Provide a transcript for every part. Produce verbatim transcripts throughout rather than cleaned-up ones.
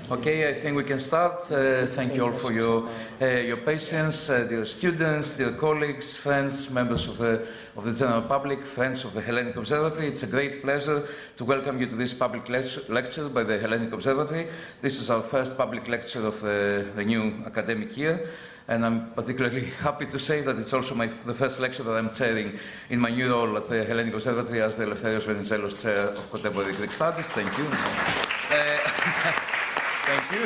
Okay, I think we can start. Uh, thank you all for your uh, your patience, uh, dear students, dear colleagues, friends, members of the of the general public, friends of the Hellenic Observatory. It's a great pleasure to welcome you to this public lecture by the Hellenic Observatory. This is our first public lecture of the, the new academic year, and I'm particularly happy to say that it's also my, the first lecture that I'm chairing in my new role at the Hellenic Observatory as the Eleftherios Venizelos Chair of Contemporary Greek Studies. Thank you. Uh, Thank you.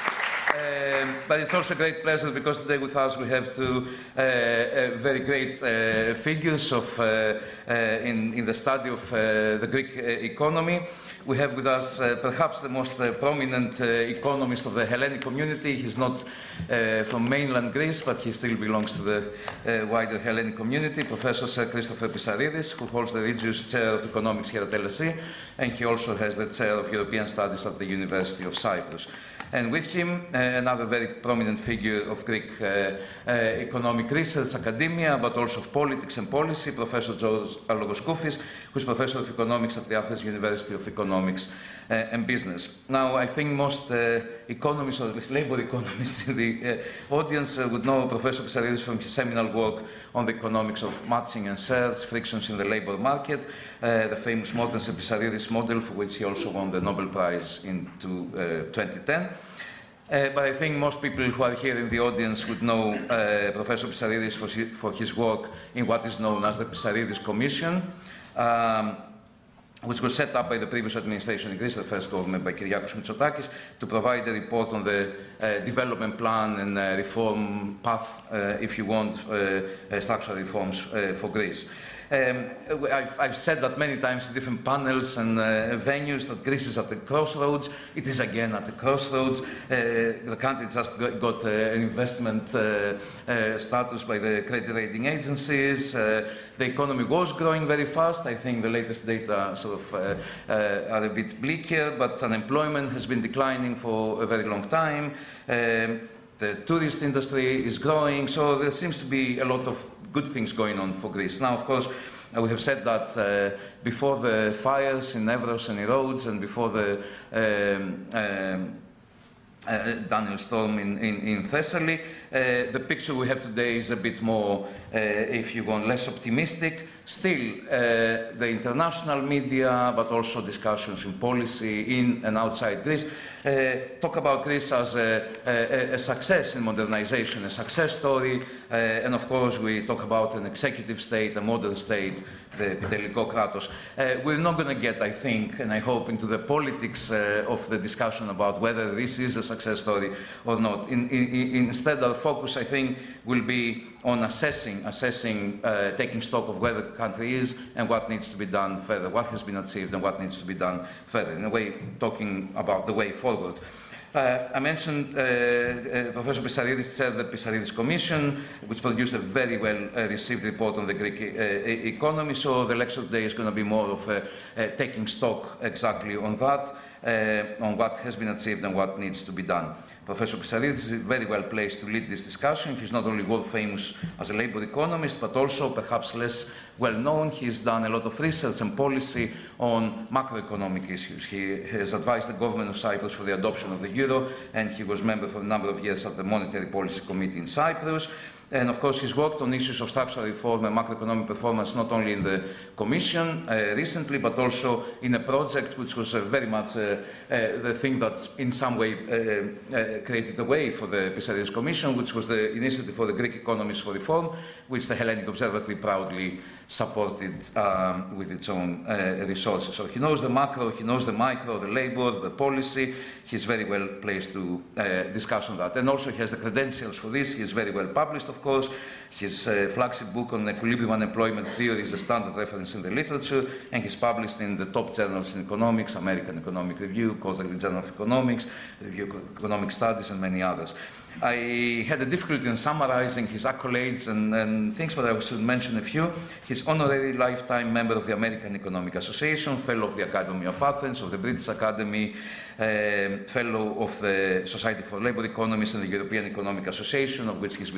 Um, but it's also a great pleasure because today with us we have two uh, uh, very great uh, figures of, uh, uh, in, in the study of uh, the Greek uh, economy. We have with us uh, perhaps the most uh, prominent uh, economist of the Hellenic community. He's not uh, from mainland Greece, but he still belongs to the uh, wider Hellenic community, Professor Sir Christopher Pissaridis, who holds the Regius Chair of Economics here at L S E, and he also has the Chair of European Studies at the University of Cyprus. And with him, uh, another very prominent figure of Greek uh, uh, economic research, academia, but also of politics and policy, Professor George Alogoskoufis, who's Professor of Economics at the Athens University of Economics uh, and Business. Now, I think most uh, economists, or at least labor economists in the uh, audience, uh, would know Professor Pissaridis from his seminal work on the economics of matching and search, frictions in the labor market, uh, the famous Mortensen-Pissaridis model, for which he also won the Nobel Prize in uh, twenty ten. Uh, but I think most people who are here in the audience would know uh, Professor Pissaridis for, for his work in what is known as the Pissaridis Commission, um, which was set up by the previous administration in Greece, the first government by Kyriakos Mitsotakis, to provide a report on the uh, development plan and uh, reform path, uh, if you want, uh, uh, structural reforms uh, for Greece. Um, I've, I've said that many times in different panels and uh, venues that Greece is at the crossroads. It is again at the crossroads. Uh, the country just got uh, an investment uh, uh, status by the credit rating agencies. Uh, the economy was growing very fast. I think the latest data sort of uh, uh, are a bit bleak here, but unemployment has been declining for a very long time. Um, the tourist industry is growing, so there seems to be a lot of good things going on for Greece. Now, of course, uh, we have said that uh, before the fires in Evros and in Rhodes and before the um, um, uh, Daniel storm in, in, in Thessaly, uh, the picture we have today is a bit more, uh, if you want, less optimistic. Still, uh, the international media, but also discussions in policy in and outside Greece, uh, talk about Greece as a, a, a success in modernization, a success story, uh, and of course we talk about an executive state, a modern state, the Piteliko Kratos. Uh, we're not going to get, I think, and I hope, into the politics uh, of the discussion about whether this is a success story or not. In, in, instead, our focus, I think, will be on assessing, assessing, uh, taking stock of where the country is and what needs to be done further, what has been achieved and what needs to be done further, in a way talking about the way forward. Uh, I mentioned uh, uh, Professor Pissaridis chaired the Pissaridis Commission, which produced a very well uh, received report on the Greek uh, e economy, so the lecture today is going to be more of uh, uh, taking stock exactly on that, uh, on what has been achieved and what needs to be done. Professor Pissaridis is very well placed to lead this discussion. He's not only world famous as a labor economist, but also perhaps less well known. He's done a lot of research and policy on macroeconomic issues. He has advised the government of Cyprus for the adoption of the euro, and he was member for a number of years at the Monetary Policy Committee in Cyprus. And of course, he's worked on issues of structural reform and macroeconomic performance, not only in the Commission uh, recently, but also in a project which was uh, very much uh, uh, the thing that in some way uh, uh, created the way for the Pissaridis Commission, which was the initiative for the Greek Economies for Reform, which the Hellenic Observatory proudly supported um, with its own uh, resources. So he knows the macro, he knows the micro, the labor, the policy. He's very well placed to uh, discuss on that. And also he has the credentials for this. He is very well published, of course. His uh, flagship book on equilibrium unemployment theory is a standard reference in the literature, and he's published in the top journals in economics, American Economic Review, Quarterly Journal of Economics, Review of Economic Studies, and many others. I had a difficulty in summarizing his accolades and, and things, but I should mention a few. He's honorary lifetime member of the American Economic Association, fellow of the Academy of Athens, of the British Academy, uh, fellow of the Society for Labour Economists and the European Economic Association, of which he's been also president.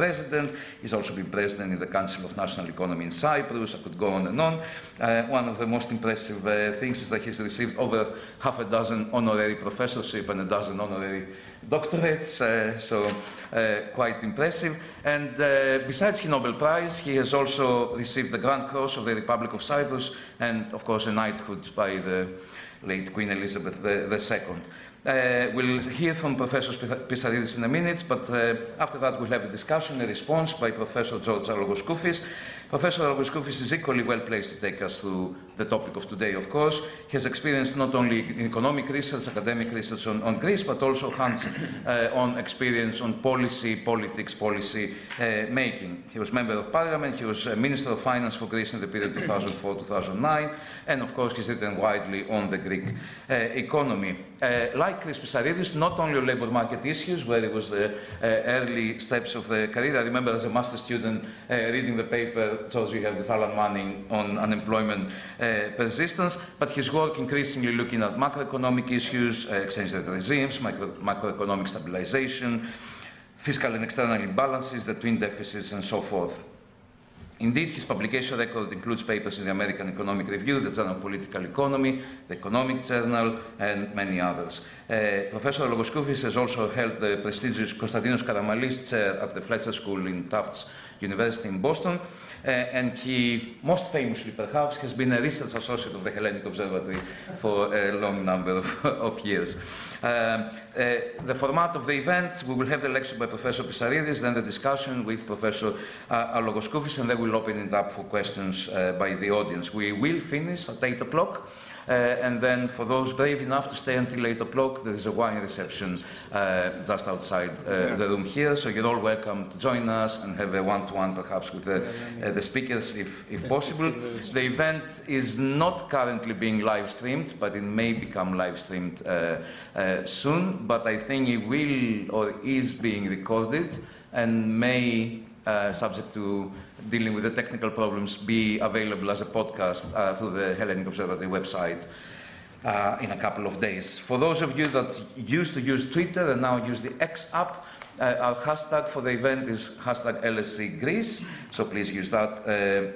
president. He's also been president in the Council of National Economy in Cyprus. I could go on and on. Uh, one of the most impressive uh, things is that he's received over half a dozen honorary professorships and a dozen honorary doctorates, uh, so uh, quite impressive. And uh, besides his Nobel Prize, he has also received the Grand Cross of the Republic of Cyprus and, of course, a knighthood by the late Queen Elizabeth the Second. Uh, we'll hear from Professor Pissaridis in a minute, but uh, after that we'll have a discussion, a response by Professor George Alogoskoufis. Professor Alogoskoufis is equally well placed to take us through the topic of today, of course. He has experience not only in economic research, academic research on, on Greece, but also hands-on uh, experience on policy, politics, policy uh, making. He was Member of Parliament, he was uh, Minister of Finance for Greece in the period two thousand four to two thousand nine, and of course he's written widely on the Greek uh, economy. Uh, like Chris Pissaridis, not only on labour market issues, where it was the uh, early steps of the career. I remember as a master's student uh, reading the paper, George, you have with Alan Manning on unemployment uh, persistence, but his work increasingly looking at macroeconomic issues, uh, exchange rate regimes, micro macroeconomic stabilization, fiscal and external imbalances, the twin deficits, and so forth. Indeed, his publication record includes papers in the American Economic Review, the Journal of Political Economy, the Economic Journal, and many others. Uh, Professor Alogoskoufis has also held the prestigious Konstantinos Karamanlis Chair at the Fletcher School in Tufts University in Boston, uh, and he, most famously perhaps, has been a research associate of the Hellenic Observatory for a long number of, of years. Um, uh, the format of the event, we will have the lecture by Professor Pissaridis, then the discussion with Professor uh, Alogoskoufis, and then we'll open it up for questions uh, by the audience. We will finish at eight o'clock. Uh, and then for those brave enough to stay until eight o'clock, there is a wine reception uh, just outside uh, the room here. So you're all welcome to join us and have a one-to-one perhaps with the, uh, the speakers if, if possible. The event is not currently being live streamed, but it may become live streamed uh, uh, soon. But I think it will or is being recorded and may, uh, subject to dealing with the technical problems, be available as a podcast uh, through the Hellenic Observatory website uh, in a couple of days. For those of you that used to use Twitter and now use the X app, uh, our hashtag for the event is hashtag L S C Greece, so please use that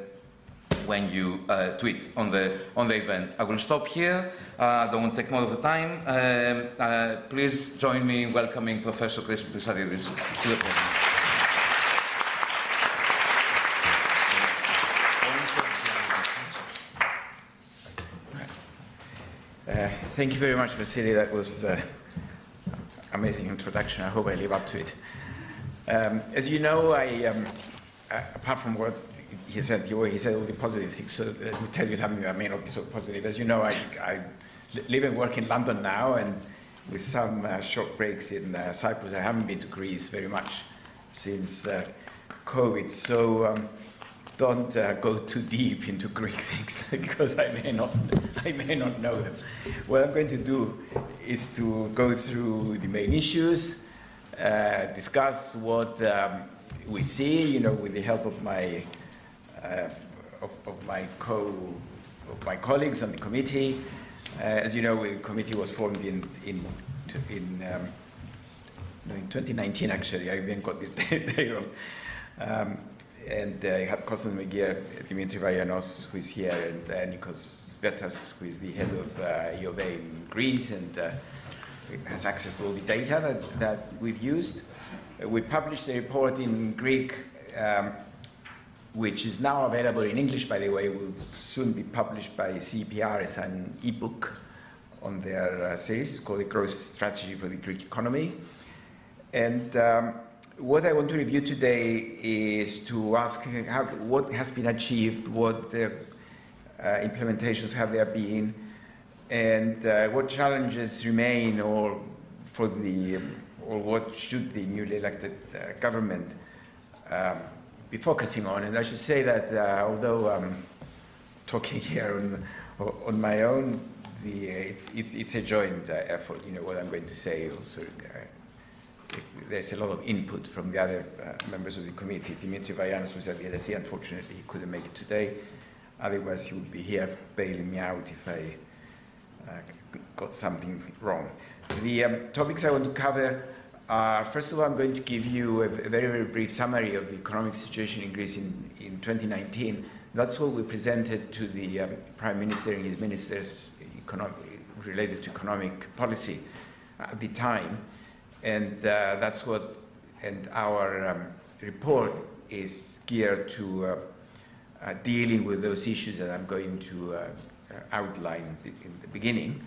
uh, when you uh, tweet on the, on the event. I will stop here. I uh, don't want to take more of the time. Um, uh, please join me in welcoming Professor Chris Pissaridis to the podium. Uh, thank you very much, Vasily. That was an uh, amazing introduction. I hope I live up to it. Um, as you know, I, um, uh, apart from what he said, he said all the positive things, so let me tell you something that may not be so positive. As you know, I, I live and work in London now, and with some uh, short breaks in uh, Cyprus, I haven't been to Greece very much since uh, COVID. So um, don't uh, go too deep into Greek things because I may not, I may not know them. What I'm going to do is to go through the main issues, uh, discuss what um, we see, you know, with the help of my uh, of, of my co of my colleagues on the committee. Uh, as you know, the committee was formed in in in, um, no, in twenty nineteen. Actually, I even got the day wrong. Um, And I uh, have Kostas Megier, Dimitri Vaianos, who is here, and uh, Nikos Vetas, who is the head of uh, E O V A in Greece, and uh, has access to all the data that, that we've used. Uh, we published a report in Greek, um, which is now available in English, by the way. Will soon be published by C P R as an e-book on their uh, series. It's called The Growth Strategy for the Greek Economy. And um, what I want to review today is to ask how, what has been achieved, what the, uh, implementations have there been, and uh, what challenges remain, or for the, or what should the newly elected uh, government um, be focusing on. And I should say that uh, although I'm talking here on, on my own, the, uh, it's, it's, it's a joint uh, effort. You know what I'm going to say also. Uh, There's a lot of input from the other uh, members of the committee. Dimitri Vaianos was at the L S E. Unfortunately, he couldn't make it today. Otherwise, he would be here bailing me out if I uh, got something wrong. The um, topics I want to cover Uh, first of all, I'm going to give you a very, very brief summary of the economic situation in Greece in, in twenty nineteen. That's what we presented to the um, Prime Minister and his ministers economic, related to economic policy at the time. And uh, that's what, and our um, report is geared to uh, uh, dealing with those issues that I'm going to uh, outline in the beginning.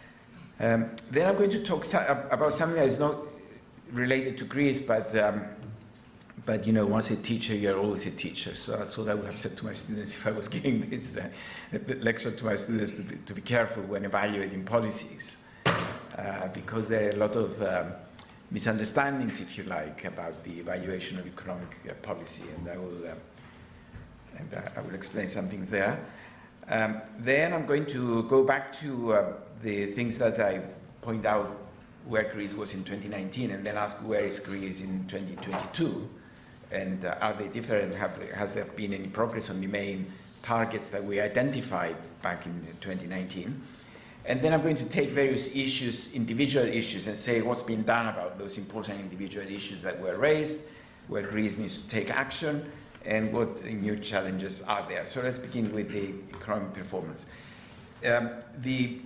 Um, then I'm going to talk so about something that is not related to Greece, but um, but you know, once a teacher, you're always a teacher. So that's what I would have said to my students if I was giving this uh, lecture to my students, to be, to be careful when evaluating policies, uh, because there are a lot of um, misunderstandings, if you like, about the evaluation of economic uh, policy, and I will uh, and uh, I will explain some things there. Um, then I'm going to go back to uh, the things that I point out where Greece was in twenty nineteen, and then ask where is Greece in twenty twenty-two, and uh, are they different? Have, has there been any progress on the main targets that we identified back in twenty nineteen? And then I'm going to take various issues, individual issues, and say what's been done about those important individual issues that were raised, where Greece needs to take action, and what new challenges are there. So let's begin with the economic performance. Um, the,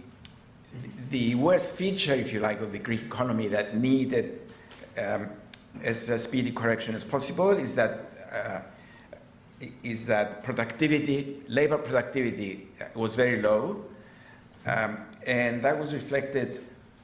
the worst feature, if you like, of the Greek economy that needed um, as a speedy correction as possible is that, uh, is that productivity, labor productivity was very low, um, and that was reflected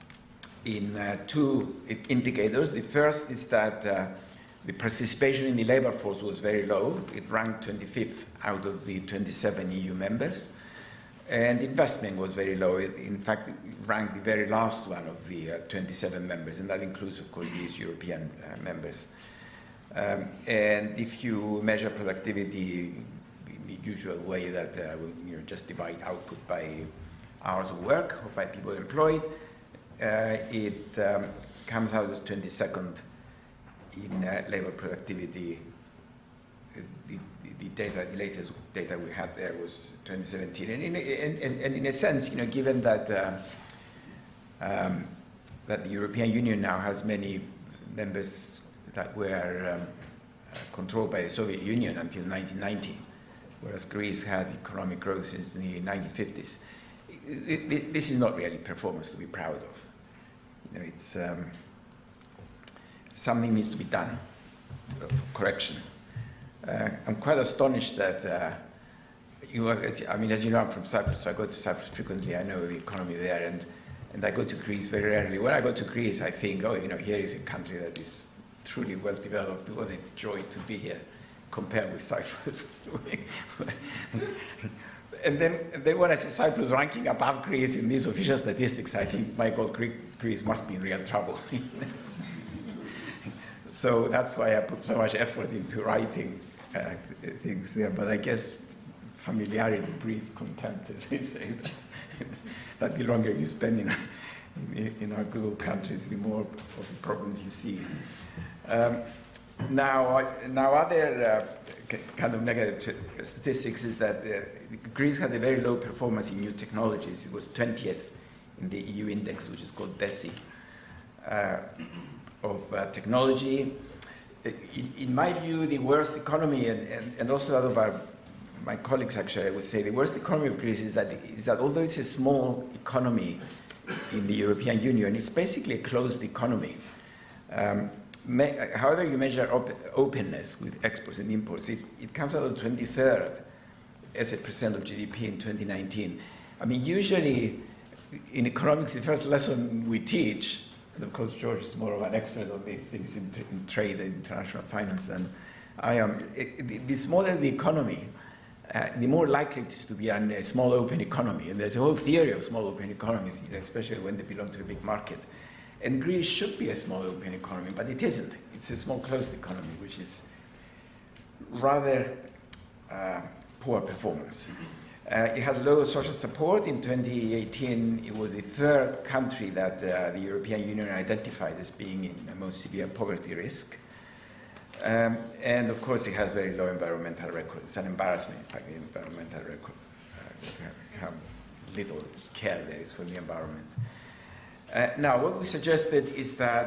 in uh, two indicators. The first is that uh, the participation in the labor force was very low. It ranked twenty-fifth out of the twenty-seven E U members. And investment was very low. It, in fact, it ranked the very last one of the uh, twenty-seven members, and that includes, of course, these European uh, members. Um, and if you measure productivity in the usual way that uh, you know, just divide output by hours of work or by people employed, uh, it um, comes out as twenty-second in uh, labor productivity. Uh, the, the data, the latest data we had there was twenty seventeen, and in, and, and, and in a sense, you know, given that uh, um, that the European Union now has many members that were um, uh, controlled by the Soviet Union until nineteen ninety, whereas Greece had economic growth since the nineteen fifties. It, it, this is not really performance to be proud of. You know, it's um, something needs to be done for correction. Uh, I'm quite astonished that uh, you are, as, I mean, as you know, I'm from Cyprus, so I go to Cyprus frequently. I know the economy there, and and I go to Greece very rarely. When I go to Greece, I think, oh, you know, here is a country that is truly well developed. What a joy to be here, compared with Cyprus. And then, and then when I see Cyprus ranking above Greece in these official statistics, I think, my God, Greece must be in real trouble. So that's why I put so much effort into writing uh, things there. But I guess familiarity breeds contempt, as they say. That the longer you spend in, in, in our good old countries, the more of the problems you see. Um, now, now, other uh, kind of negative statistics is that uh, Greece had a very low performance in new technologies. It was twentieth in the E U index, which is called DESI. Uh, of uh, technology. In, in my view, the worst economy, and, and, and also that of our, my colleagues actually, I would say, the worst economy of Greece is that, is that although it's a small economy in the European Union, it's basically a closed economy. Um, me, however you measure op openness with exports and imports, it, it comes out of twenty-third as a percent of G D P in twenty nineteen. I mean, usually in economics, the first lesson we teach, and of course, George is more of an expert on these things in, in trade and international finance than I am. It, it, the smaller the economy, uh, the more likely it is to be an, a small open economy. And there's a whole theory of small open economies, you know, especially when they belong to a big market. And Greece should be a small open economy, but it isn't. It's a small closed economy, which is rather uh, poor performance. Uh, it has low social support. In twenty eighteen, it was the third country that uh, the European Union identified as being in the most severe poverty risk. Um, and of course, it has very low environmental record. It's an embarrassment, in fact, the environmental record, uh, how little care there is for the environment. Uh, now, what we suggested is that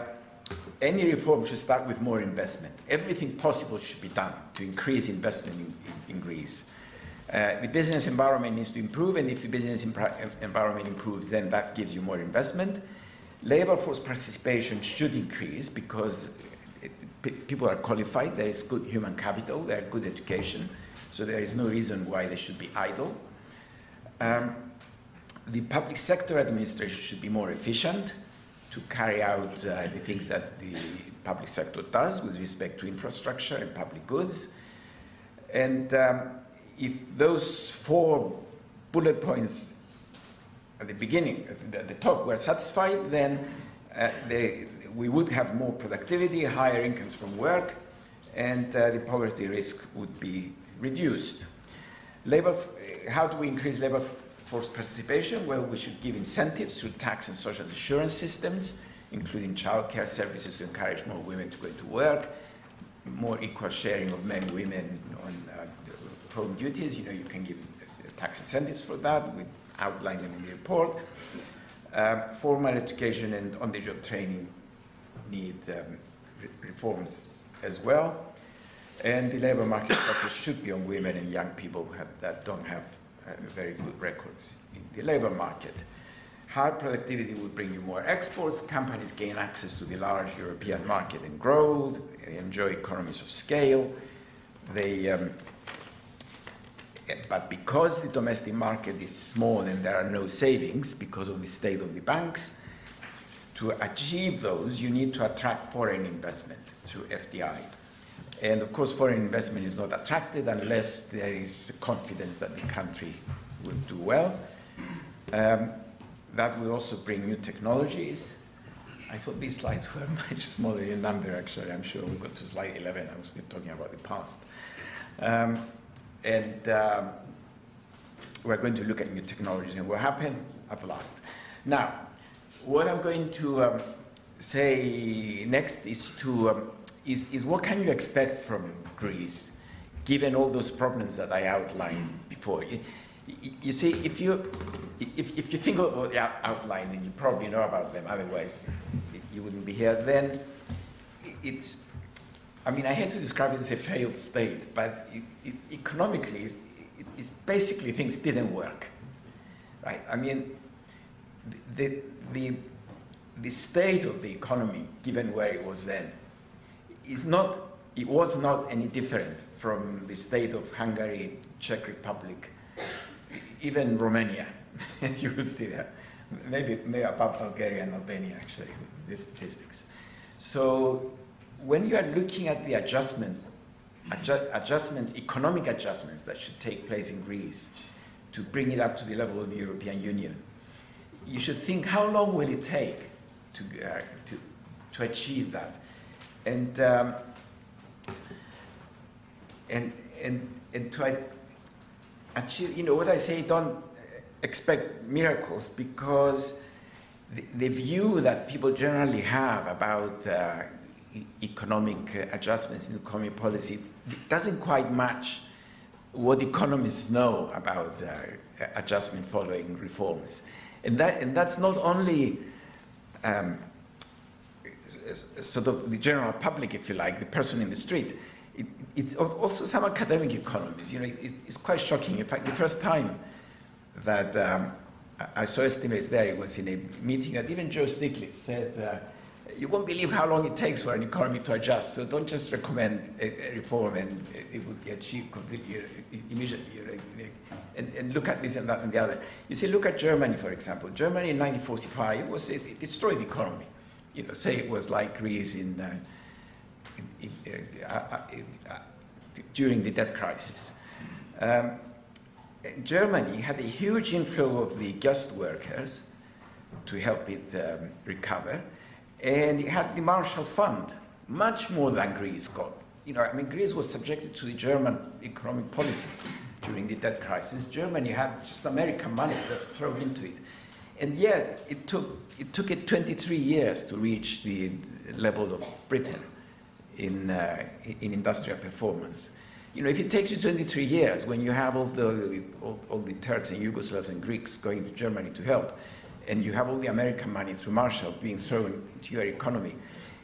any reform should start with more investment. Everything possible should be done to increase investment in, in, in Greece. Uh, the business environment needs to improve, and if the business environment improves, then that gives you more investment. Labor force participation should increase because it, it, people are qualified, there is good human capital, there is good education, so there is no reason why they should be idle. Um, the public sector administration should be more efficient to carry out uh, the things that the public sector does with respect to infrastructure and public goods. And um, if those four bullet points at the beginning, at the top, were satisfied, then uh, they, we would have more productivity, higher incomes from work, and uh, the poverty risk would be reduced. Labor, how do we increase labor force participation? Well, we should give incentives through tax and social insurance systems, including childcare services to encourage more women to go to work, more equal sharing of men and women on uh, home duties. You know, you can give tax incentives for that. We outline them in the report. Um, formal education and on-the-job training need um, re reforms as well. And the labor market focus should be on women and young people have, that don't have uh, very good records in the labor market. High productivity will bring you more exports. Companies gain access to the large European market and grow. They enjoy economies of scale. They, um, but because the domestic market is small and there are no savings because of the state of the banks, to achieve those, you need to attract foreign investment through F D I. And of course, foreign investment is not attracted unless there is confidence that the country will do well. Um, that will also bring new technologies. I thought these slides were much smaller in number, actually. I'm sure we got to slide eleven. I was still talking about the past. Um, and um, we're going to look at new technologies and what happened at last. Now, what I'm going to um, say next is to um, Is, is what can you expect from Greece, given all those problems that I outlined before? You, you, you see, if you, if, if you think of what I outlined, and you probably know about them, otherwise you wouldn't be here, then it's, I mean, I hate to describe it as a failed state, but it, it, economically, it's, it, it's basically things didn't work, right? I mean, the, the, the state of the economy, given where it was then, is not, it was not any different from the state of Hungary, Czech Republic, even Romania, as you will see there. Maybe, maybe about Bulgaria and Albania, actually, the statistics. So when you are looking at the adjustment, adjust, adjustments, economic adjustments that should take place in Greece to bring it up to the level of the European Union, you should think, how long will it take to, uh, to, to achieve that? And, um, and, and, and to achieve, you know, what I say, don't expect miracles, because the, the view that people generally have about uh, e economic adjustments in economic policy doesn't quite match what economists know about uh, adjustment following reforms. And, that, and that's not only um, sort of the general public, if you like, the person in the street. It, it's also some academic economists. You know, it, it's quite shocking. In fact, the first time that um, I saw estimates there, it was in a meeting that even Joe Stiglitz said, uh, you won't believe how long it takes for an economy to adjust, so don't just recommend a, a reform and it would be achieved completely immediately. And, and look at this and that and the other. You see, look at Germany, for example. Germany in nineteen forty-five, was, it, it destroyed the economy. You know, say it was like Greece in, uh, in, in, uh, uh, uh, during the debt crisis. Um, Germany had a huge inflow of the guest workers to help it um, recover, and it had the Marshall Fund, much more than Greece got. You know, I mean, Greece was subjected to the German economic policies during the debt crisis. Germany had just American money just thrown into it. And yet, it took, it took it twenty-three years to reach the level of Britain in, uh, in industrial performance. You know, if it takes you twenty-three years, when you have all the, all, all the Turks and Yugoslavs and Greeks going to Germany to help, and you have all the American money through Marshall being thrown into your economy,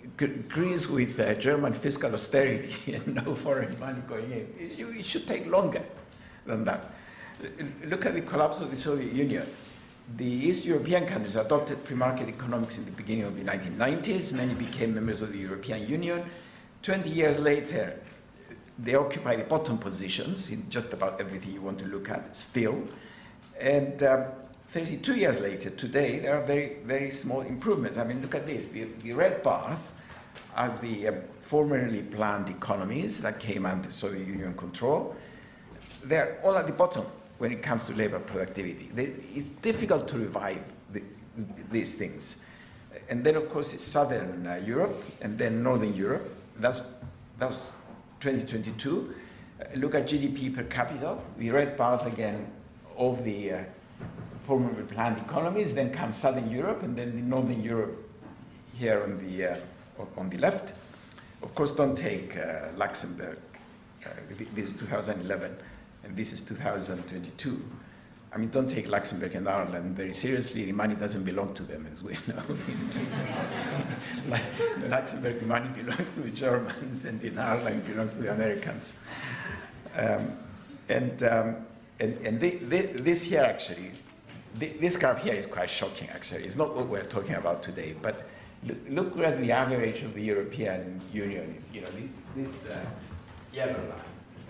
Greece with uh, German fiscal austerity and no foreign money going in, it, it should take longer than that. Look at the collapse of the Soviet Union. The East European countries adopted free market economics in the beginning of the nineteen nineties. Many became members of the European Union. twenty years later, they occupy the bottom positions in just about everything you want to look at still. And um, thirty-two years later, today, there are very, very small improvements. I mean, look at this. The, the red bars are the um, formerly planned economies that came under Soviet Union control. They're all at the bottom when it comes to labor productivity. They, it's difficult to revive the, these things. And then, of course, it's Southern uh, Europe and then Northern Europe. That's, that's twenty twenty-two. Uh, look at G D P per capita. The red bars, again, of the uh, formerly planned economies. Then comes Southern Europe, and then the Northern Europe here on the, uh, on the left. Of course, don't take uh, Luxembourg. Uh, this is two thousand eleven. And this is two thousand twenty-two. I mean, don't take Luxembourg and Ireland very seriously. The money doesn't belong to them, as we know. Like, in Luxembourg, the money belongs to the Germans, and in Ireland, it belongs to the Americans. Um, and, um, and, and the, the, this here, actually, the, this graph here is quite shocking, actually. It's not what we're talking about today, but look, look where the average of the European Union is. You know, this uh, yellow line.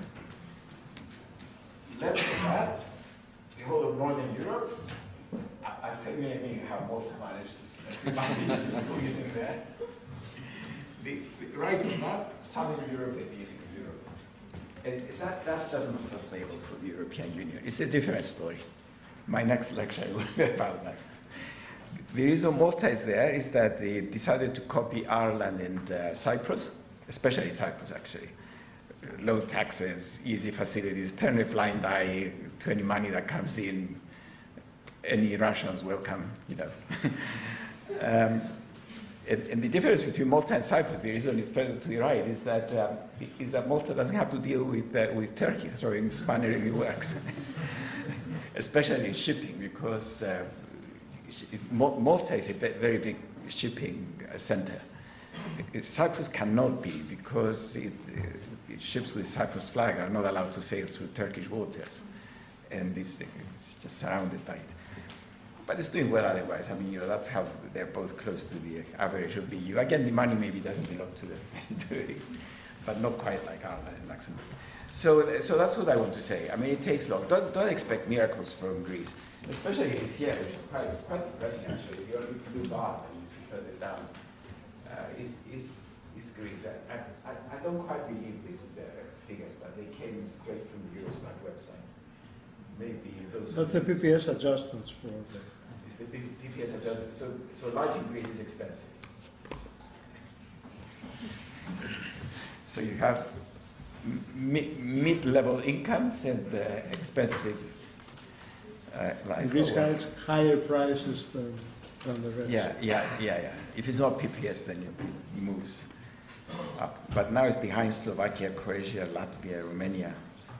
Left of that, the whole of Northern Europe. I, I'll tell you anything how Malta managed to manage to squeeze in there. The, the right of that, Southern Europe and Eastern Europe. And that, that's just not sustainable for the European Union. It's a different story. My next lecture will be about that. The reason Malta is there is that they decided to copy Ireland and uh, Cyprus, especially Cyprus, actually. Low taxes, easy facilities, turn a blind eye to any money that comes in. Any Russians welcome, you know. um, and, and the difference between Malta and Cyprus, the reason it's further to the right, is that um, is that Malta doesn't have to deal with uh, with Turkey throwing spanner in the works, especially in shipping, because uh, Malta is a very big shipping center. Cyprus cannot be, because it, uh, ships with Cyprus flag are not allowed to sail through Turkish waters, and it's, it's just surrounded by it. But it's doing well otherwise. I mean, you know, that's how they're both close to the average of the E U. Again, the money maybe doesn't belong to them, but not quite like Ireland and Luxembourg. So, so that's what I want to say. I mean, it takes long. Don't, don't expect miracles from Greece, especially this year, which is quite, it's quite depressing actually. The only blue bar that you see further down uh, is, is is Greece. I, I, I don't quite believe these uh, figures, but they came straight from the Eurostat website. Maybe those. That's the P P S adjustments for the. It's the P P S adjustment. So, so life in Greece is expensive. So you have mi mid-level incomes and uh, expensive uh, life. Greece has higher prices than, than the rest. Yeah, yeah, yeah, yeah. If it's not P P S, then it moves up. But now it's behind Slovakia, Croatia, Latvia, Romania.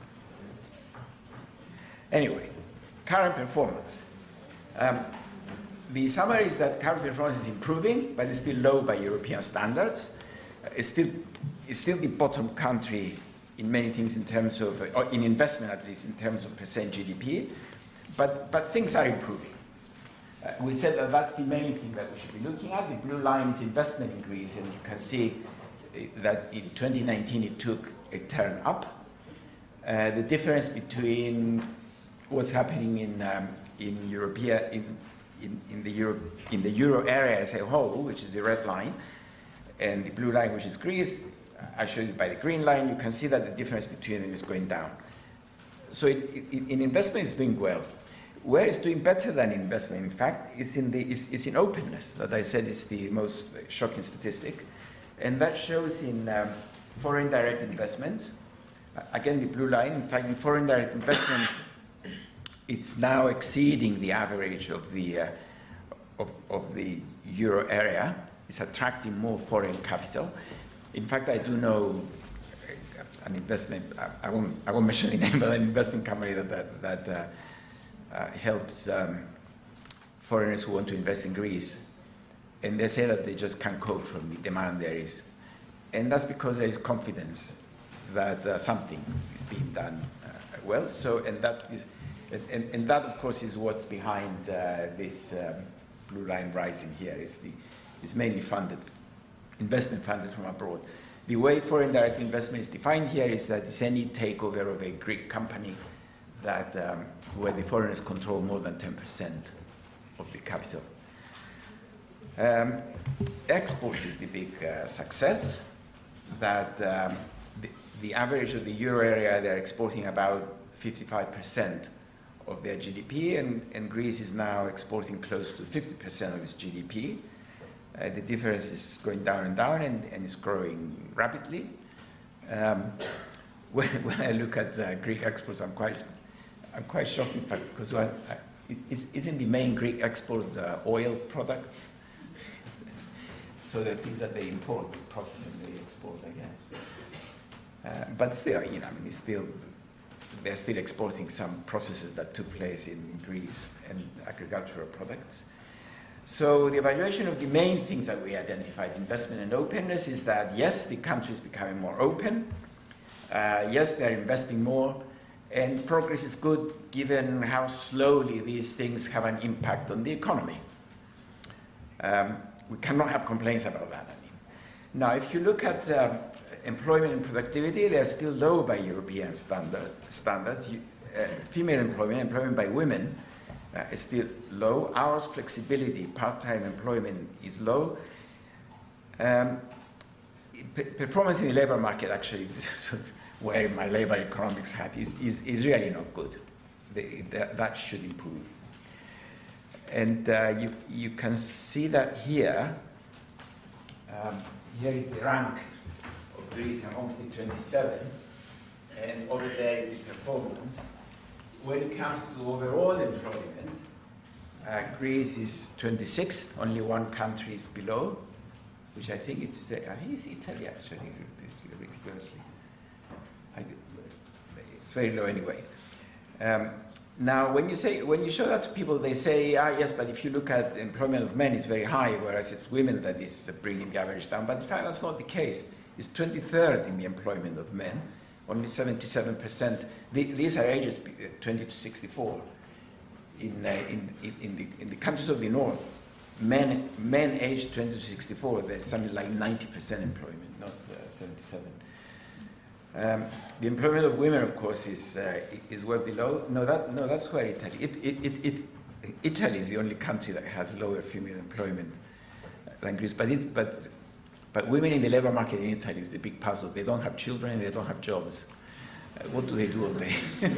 Anyway, current performance. Um, the summary is that current performance is improving, but it's still low by European standards. Uh, it's still, it's still the bottom country in many things in terms of, or in investment at least, in terms of percent G D P. But, but things are improving. Uh, we said that that's the main thing that we should be looking at. The blue line is investment in Greece, and you can see that in twenty nineteen it took a turn up. Uh, the difference between what's happening in um, in European in, in in the Euro in the euro area as a whole, which is the red line, and the blue line, which is Greece, I showed you by the green line. You can see that the difference between them is going down. So it, it, in investment, it's doing well. Where it's doing better than investment, in fact, is in the is, is in openness. That I said is the most shocking statistic, and that shows in um, foreign direct investments. Uh, again, the blue line. In fact, in foreign direct investments, it's now exceeding the average of the uh, of, of the euro area. It's attracting more foreign capital. In fact, I do know an investment. I, I won't I won't mention the name, but an investment company that that. that uh, Uh, helps um, foreigners who want to invest in Greece and they say that they just can't cope from the demand there is. And that's because there is confidence that uh, something is being done uh, well. So, and that's this, and, and, and that, of course, is what's behind uh, this um, blue line rising here. Is the is mainly funded, investment funded from abroad. The way foreign direct investment is defined here is that it's any takeover of a Greek company that um, where the foreigners control more than ten percent of the capital. Um, exports is the big uh, success. That um, the, the average of the euro area, they're exporting about fifty-five percent of their G D P, and, and Greece is now exporting close to fifty percent of its G D P. Uh, the difference is going down and down, and, and is growing rapidly. Um, when, when I look at uh, Greek exports, I'm quite, I'm quite shocked, in fact, because one, uh, is, isn't the main Greek export uh, oil products? So the things that they import, they process and they export again. Uh, but still, you know, I mean, it's still, they're still exporting some processes that took place in Greece and agricultural products. So the evaluation of the main things that we identified, investment and openness, is that yes, the country is becoming more open. Uh, yes, they're investing more, and progress is good given how slowly these things have an impact on the economy. Um, we cannot have complaints about that. I mean. Now, if you look at um, employment and productivity, they're still low by European standard, standards. You, uh, female employment, employment by women, Uh, is still low. Hours flexibility, part-time employment is low. Um, p- performance in the labor market, actually, wearing my labor economics hat, is, is, is really not good. The, the, that should improve. And uh, you, you can see that here. Um, here is the rank of Greece amongst the twenty-seven, and over there is the performance. When it comes to overall employment, uh, Greece is twenty-sixth, only one country is below, which I think it's, uh, I think it's Italy actually, ridiculously. I, it's very low anyway. Um, now, when you say, when you show that to people, they say, ah, yes, but if you look at employment of men, it's very high, whereas it's women that is bringing the average down. But in fact, that's not the case. It's twenty-third in the employment of men. Only seventy-seven percent. The, these are ages twenty to sixty-four. In, uh, in, in, the, in the countries of the north, men, men aged twenty to sixty-four, there's something like ninety percent employment, not uh, seventy-seven. Um, the employment of women, of course, is, uh, is well below. No, that, no, that's where Italy. It, it, it, it, Italy is the only country that has lower female employment than Greece. But it, but But women in the labor market in Italy is the big puzzle. They don't have children, they don't have jobs. Uh, what do they do all day?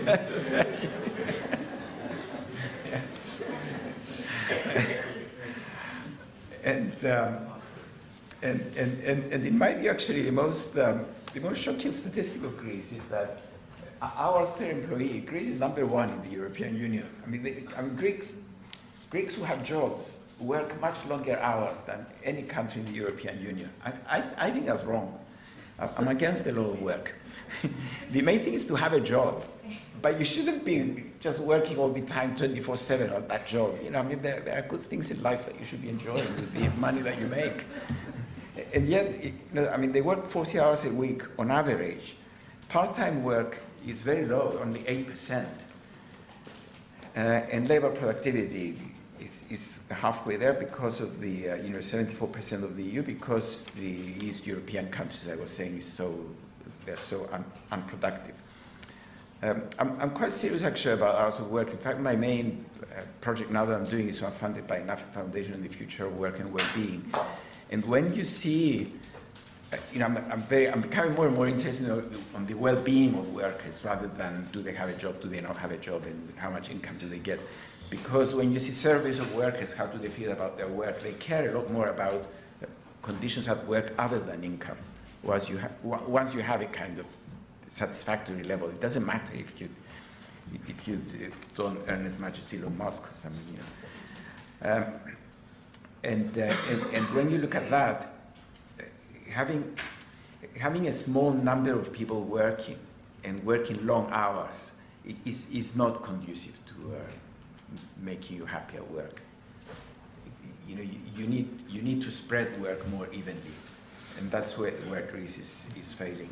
and, um, and, and, and, and in my view, actually, the most, um, the most shocking statistic of Greece is that hours per employee, Greece is number one in the European Union. I mean, they, I mean Greeks, Greeks who have jobs work much longer hours than any country in the European Union. I, I, I think that's wrong. I'm against the law of work. The main thing is to have a job, but you shouldn't be just working all the time twenty-four seven on that job. You know, I mean, there, there are good things in life that you should be enjoying with the money that you make. And yet, you know, I mean, they work forty hours a week on average. Part-time work is very low, only eight percent. Uh, and labor productivity is, is halfway there because of the, uh, you know, seventy-four percent of the E U, because the East European countries, I was saying, is so, they're so un unproductive. Um, I'm, I'm quite serious actually about hours of work. In fact, my main uh, project now that I'm doing is one funded by NAFI Foundation on the future of work and well-being. And when you see, uh, you know, I'm, I'm very, I'm becoming more and more interested on, on the well-being of workers rather than do they have a job, do they not have a job, and how much income do they get. Because when you see surveys of workers, how do they feel about their work, they care a lot more about conditions at work other than income. Once you, ha once you have a kind of satisfactory level, it doesn't matter if you if you don't earn as much as Elon Musk or something. You know. um, and, uh, and and when you look at that, having having a small number of people working and working long hours is is not conducive to uh, making you happy at work. you know, you, you need you need to spread work more evenly, and that's where, where Greece is, is failing.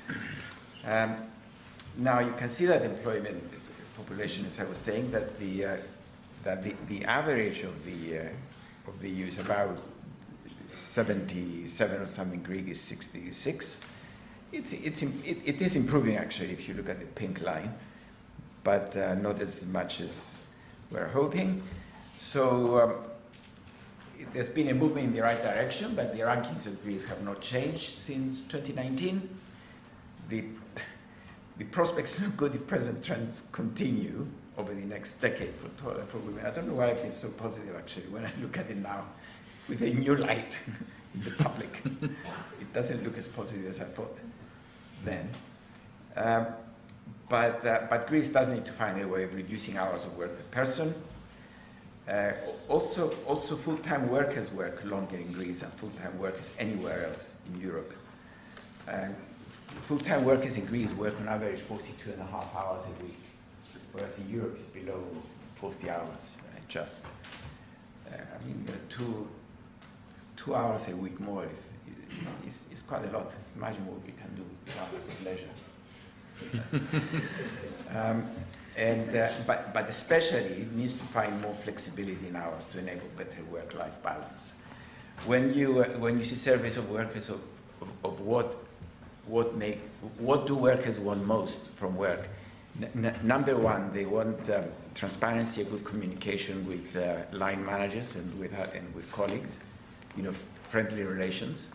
Um, now you can see that employment population, as I was saying, that the uh, that the, the average of the uh, of the E U is about seventy-seven or something. Greek is sixty-six. It's it's it, it is improving actually if you look at the pink line, but uh, not as much as we're hoping. So um, it, there's been a movement in the right direction, but the rankings of Greece have not changed since twenty nineteen. The the prospects look good if present trends continue over the next decade for for women. I don't know why I feel so positive actually when I look at it now with a new light in the public. It doesn't look as positive as I thought then. Um, but, uh, but Greece does need to find a way of reducing hours of work per person. Uh, also, also full-time workers work longer in Greece than full-time workers anywhere else in Europe. Uh, full-time workers in Greece work on average forty-two and a half hours a week, whereas in Europe it's below forty hours, uh, just. Uh, I mean, uh, two, two hours a week more is, is, is, is quite a lot. Imagine what we can do with two hours of leisure. um, and, uh, but, but especially it needs to find more flexibility in hours to enable better work-life balance. When you, uh, when you see surveys of workers of, of, of what, what, make, what do workers want most from work, N number one, they want um, transparency, a good communication with uh, line managers and with, uh, and with colleagues, you know, friendly relations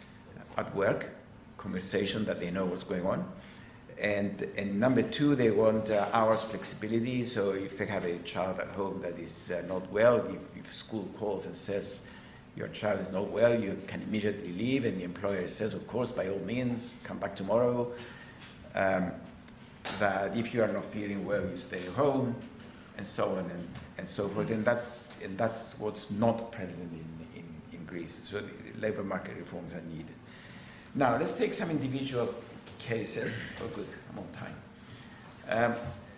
at work, conversation that they know what's going on. And, and number two, they want uh, hours flexibility. So if they have a child at home that is uh, not well, if, if school calls and says your child is not well, you can immediately leave, and the employer says, of course, by all means, come back tomorrow. Um, that if you are not feeling well, you stay home, and so on and, and so forth. And that's, and that's what's not present in, in, in Greece. So the labor market reforms are needed. Now, let's take some individual cases. Oh, good, I'm on time. Um,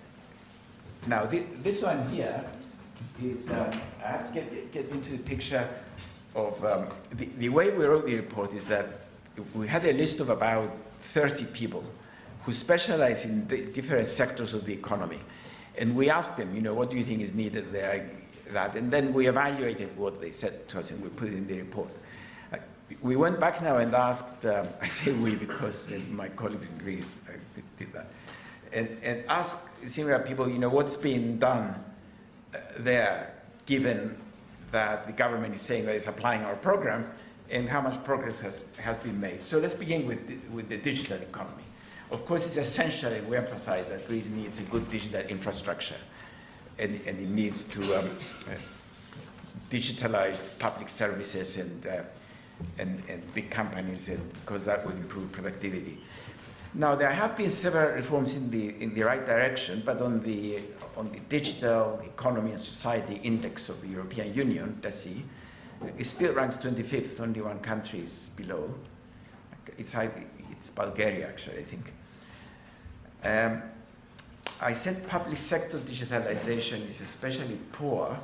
now, the, this one here is, uh, I have to get, get into the picture of, um, the, the way we wrote the report is that we had a list of about thirty people who specialize in the different sectors of the economy. And we asked them, you know, what do you think is needed there, that, and then we evaluated what they said to us and we put it in the report. Uh, we went back now and asked, um, I say we because uh, my colleagues in Greece uh, did, did that, and, and asked similar people, you know, what's being done uh, there, given that the government is saying that it's applying our program, and how much progress has, has been made. So let's begin with the, with the digital economy. Of course, it's essential, and we emphasize that Greece needs a good digital infrastructure, and, and it needs to um, uh, digitalize public services and, uh, and, and big companies, and, because that will improve productivity. Now, there have been several reforms in the, in the right direction, but on the, on the Digital Economy and Society Index of the European Union, D E S I, it still ranks twenty-fifth, only one country is below. It's, it's Bulgaria, actually, I think. Um, I said public sector digitalization is especially poor,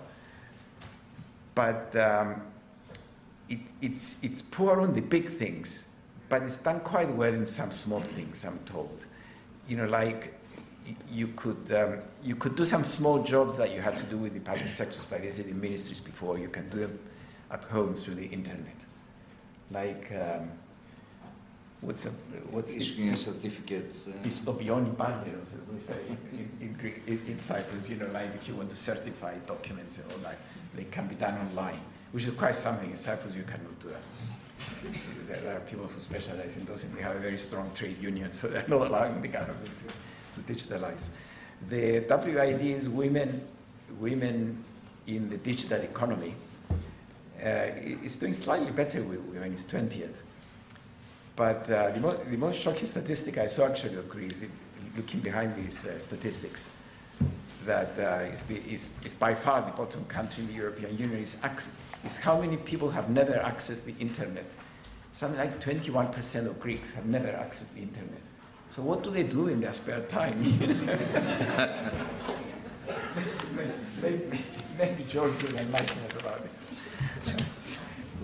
but um, it, it's, it's poor on the big things, but it's done quite well in some small things, I'm told. You know, like you could, um, you could do some small jobs that you had to do with the public sectors by visiting ministries before. You can do them at home through the internet. Like, um, What's, a, what's issuing a certificate? Pistopioni Panderos, as we say in, in, Greek, in, in Cyprus, you know, like if you want to certify documents and all that, they can be done online, which is quite something. In Cyprus, you cannot do that. There, there are people who specialize in those, and they have a very strong trade union, so they're not allowing the government to, to digitalize. The W I D is women, women in the digital economy. Uh, it's doing slightly better with women, it's twentieth. But uh, the, mo the most shocking statistic I saw actually of Greece, it, looking behind these uh, statistics, that uh, is, the, is, is by far the bottom country in the European Union, is, is how many people have never accessed the internet. Something like twenty-one percent of Greeks have never accessed the internet. So what do they do in their spare time? maybe, maybe, maybe George will enlighten us about this.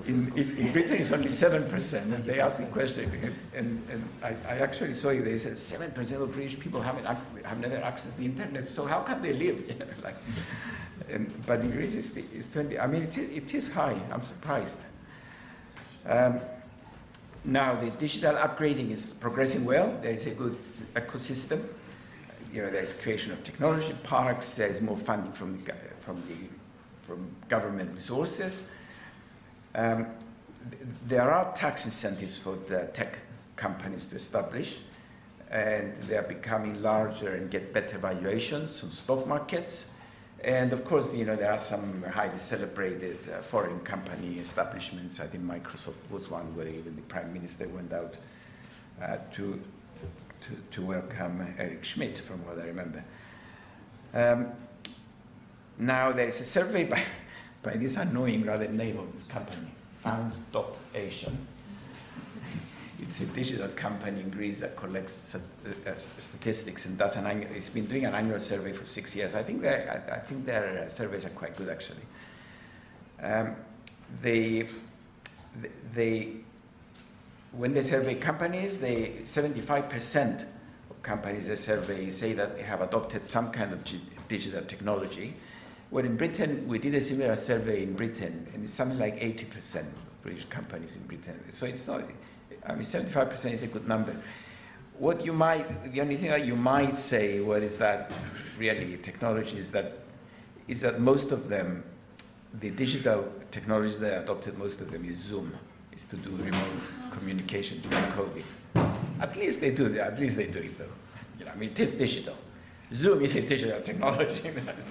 in, in, in Britain it's only seven percent, and they asked the question, and, and I, I actually saw it, they said seven percent of British people haven't, have never accessed the internet, so how can they live? You know, like, and, but in Greece it's, it's twenty, I mean it is, it is high, I'm surprised. Um, now the digital upgrading is progressing well, there is a good ecosystem. You know, there is creation of technology parks, there is more funding from the, from the from government resources. Um, th there are tax incentives for the tech companies to establish, and they are becoming larger and get better valuations on stock markets. And of course, you know, there are some highly celebrated uh, foreign company establishments. I think Microsoft was one where even the Prime Minister went out uh, to To, to welcome Eric Schmidt, from what I remember. Um, now there is a survey by, by this annoying, rather name of this company, Found dot Asia. It's a digital company in Greece that collects uh, uh, statistics and does an annual, it's been doing an annual survey for six years. I think, I, I think their uh, surveys are quite good, actually. Um, they, they When they survey companies, they seventy-five percent of companies they survey say that they have adopted some kind of digital technology. Well, in Britain, we did a similar survey in Britain, and it's something like eighty percent of British companies in Britain. So it's not, I mean, seventy-five percent is a good number. What you might, the only thing that you might say, what is that really technology is that, is that most of them, the digital technologies they adopted, most of them is Zoom. Is to do remote communication during COVID. At least they do that. At least they do it, though. You know, I mean, it is digital. Zoom is a digital technology.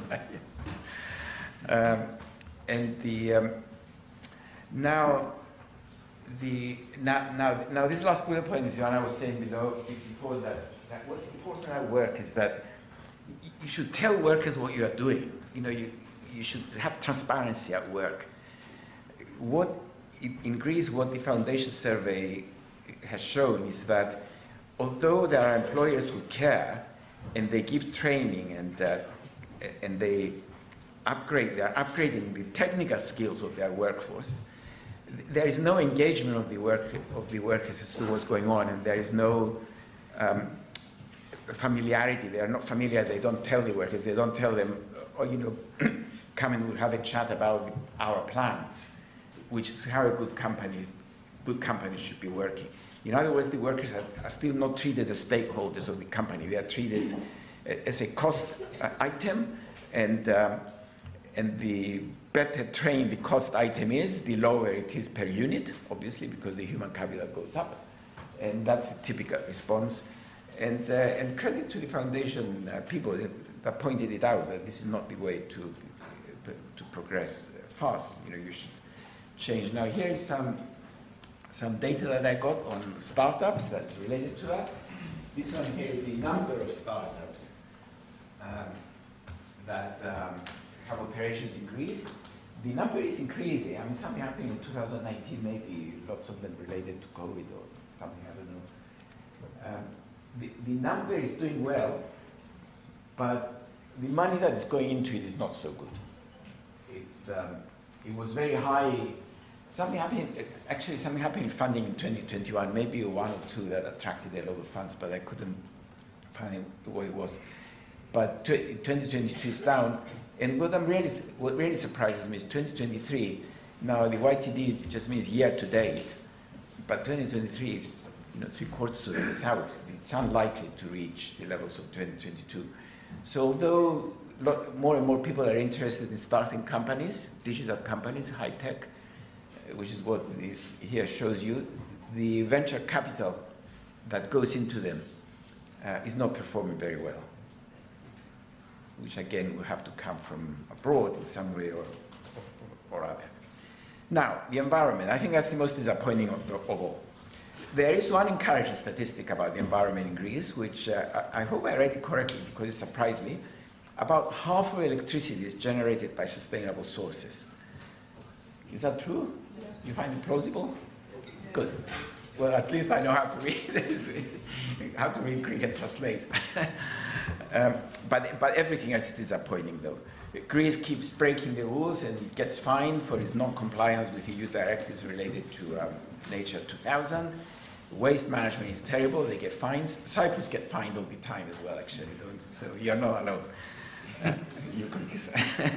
um, and the um, now the now now now this last bullet point is Joanna was saying below before that. That what's important at work is that you should tell workers what you are doing. You know, you you should have transparency at work. What In Greece, what the Foundation survey has shown is that although there are employers who care and they give training and, uh, and they upgrade, they are upgrading the technical skills of their workforce, there is no engagement of the, work, of the workers as to what's going on, and there is no um, familiarity. They are not familiar. They don't tell the workers. They don't tell them, oh, you know, come and we'll have a chat about our plans, which is how a good company, good company should be working. In other words, the workers are, are still not treated as stakeholders of the company. They are treated as a cost uh, item, and um, and the better trained the cost item is, the lower it is per unit, obviously, because the human capital goes up, and that's the typical response. And uh, and credit to the foundation uh, people that, that pointed it out, that this is not the way to uh, to progress fast. You know, you should change. Now here is some some data that I got on startups that's related to that. This one here is the number of startups um, that um, have operations in Greece. The number is increasing. I mean, something happened in two thousand nineteen, maybe lots of them related to COVID or something, I don't know. Um, the, the number is doing well, but the money that is going into it is not so good. It's um, it was very high. Something happened, actually something happened in funding in twenty twenty-one, maybe one or two that attracted a lot of funds, but I couldn't find what it was. But twenty twenty-two is down, and what I'm really, what really surprises me is twenty twenty-three, now the Y T D just means year to date, but twenty twenty-three is, you know, three quarters of it is out. It's unlikely to reach the levels of twenty twenty-two. So although more and more people are interested in starting companies, digital companies, high tech, which is what this here shows you, the venture capital that goes into them uh, is not performing very well, which again will have to come from abroad in some way or, or, or other. Now, the environment, I think that's the most disappointing of, of all. There is one encouraging statistic about the environment in Greece, which uh, I, I hope I read it correctly because it surprised me. About half of electricity is generated by sustainable sources. Is that true? Yeah. You find it plausible? Good. Well, at least I know how to read how to read Greek and translate. Um, but, but everything else is disappointing, though. Greece keeps breaking the rules and gets fined for its non-compliance with E U directives related to um, Nature two thousand. Waste management is terrible, they get fines. Cyprus get fined all the time as well, actually, don't, so you're not alone. Uh, you Greeks.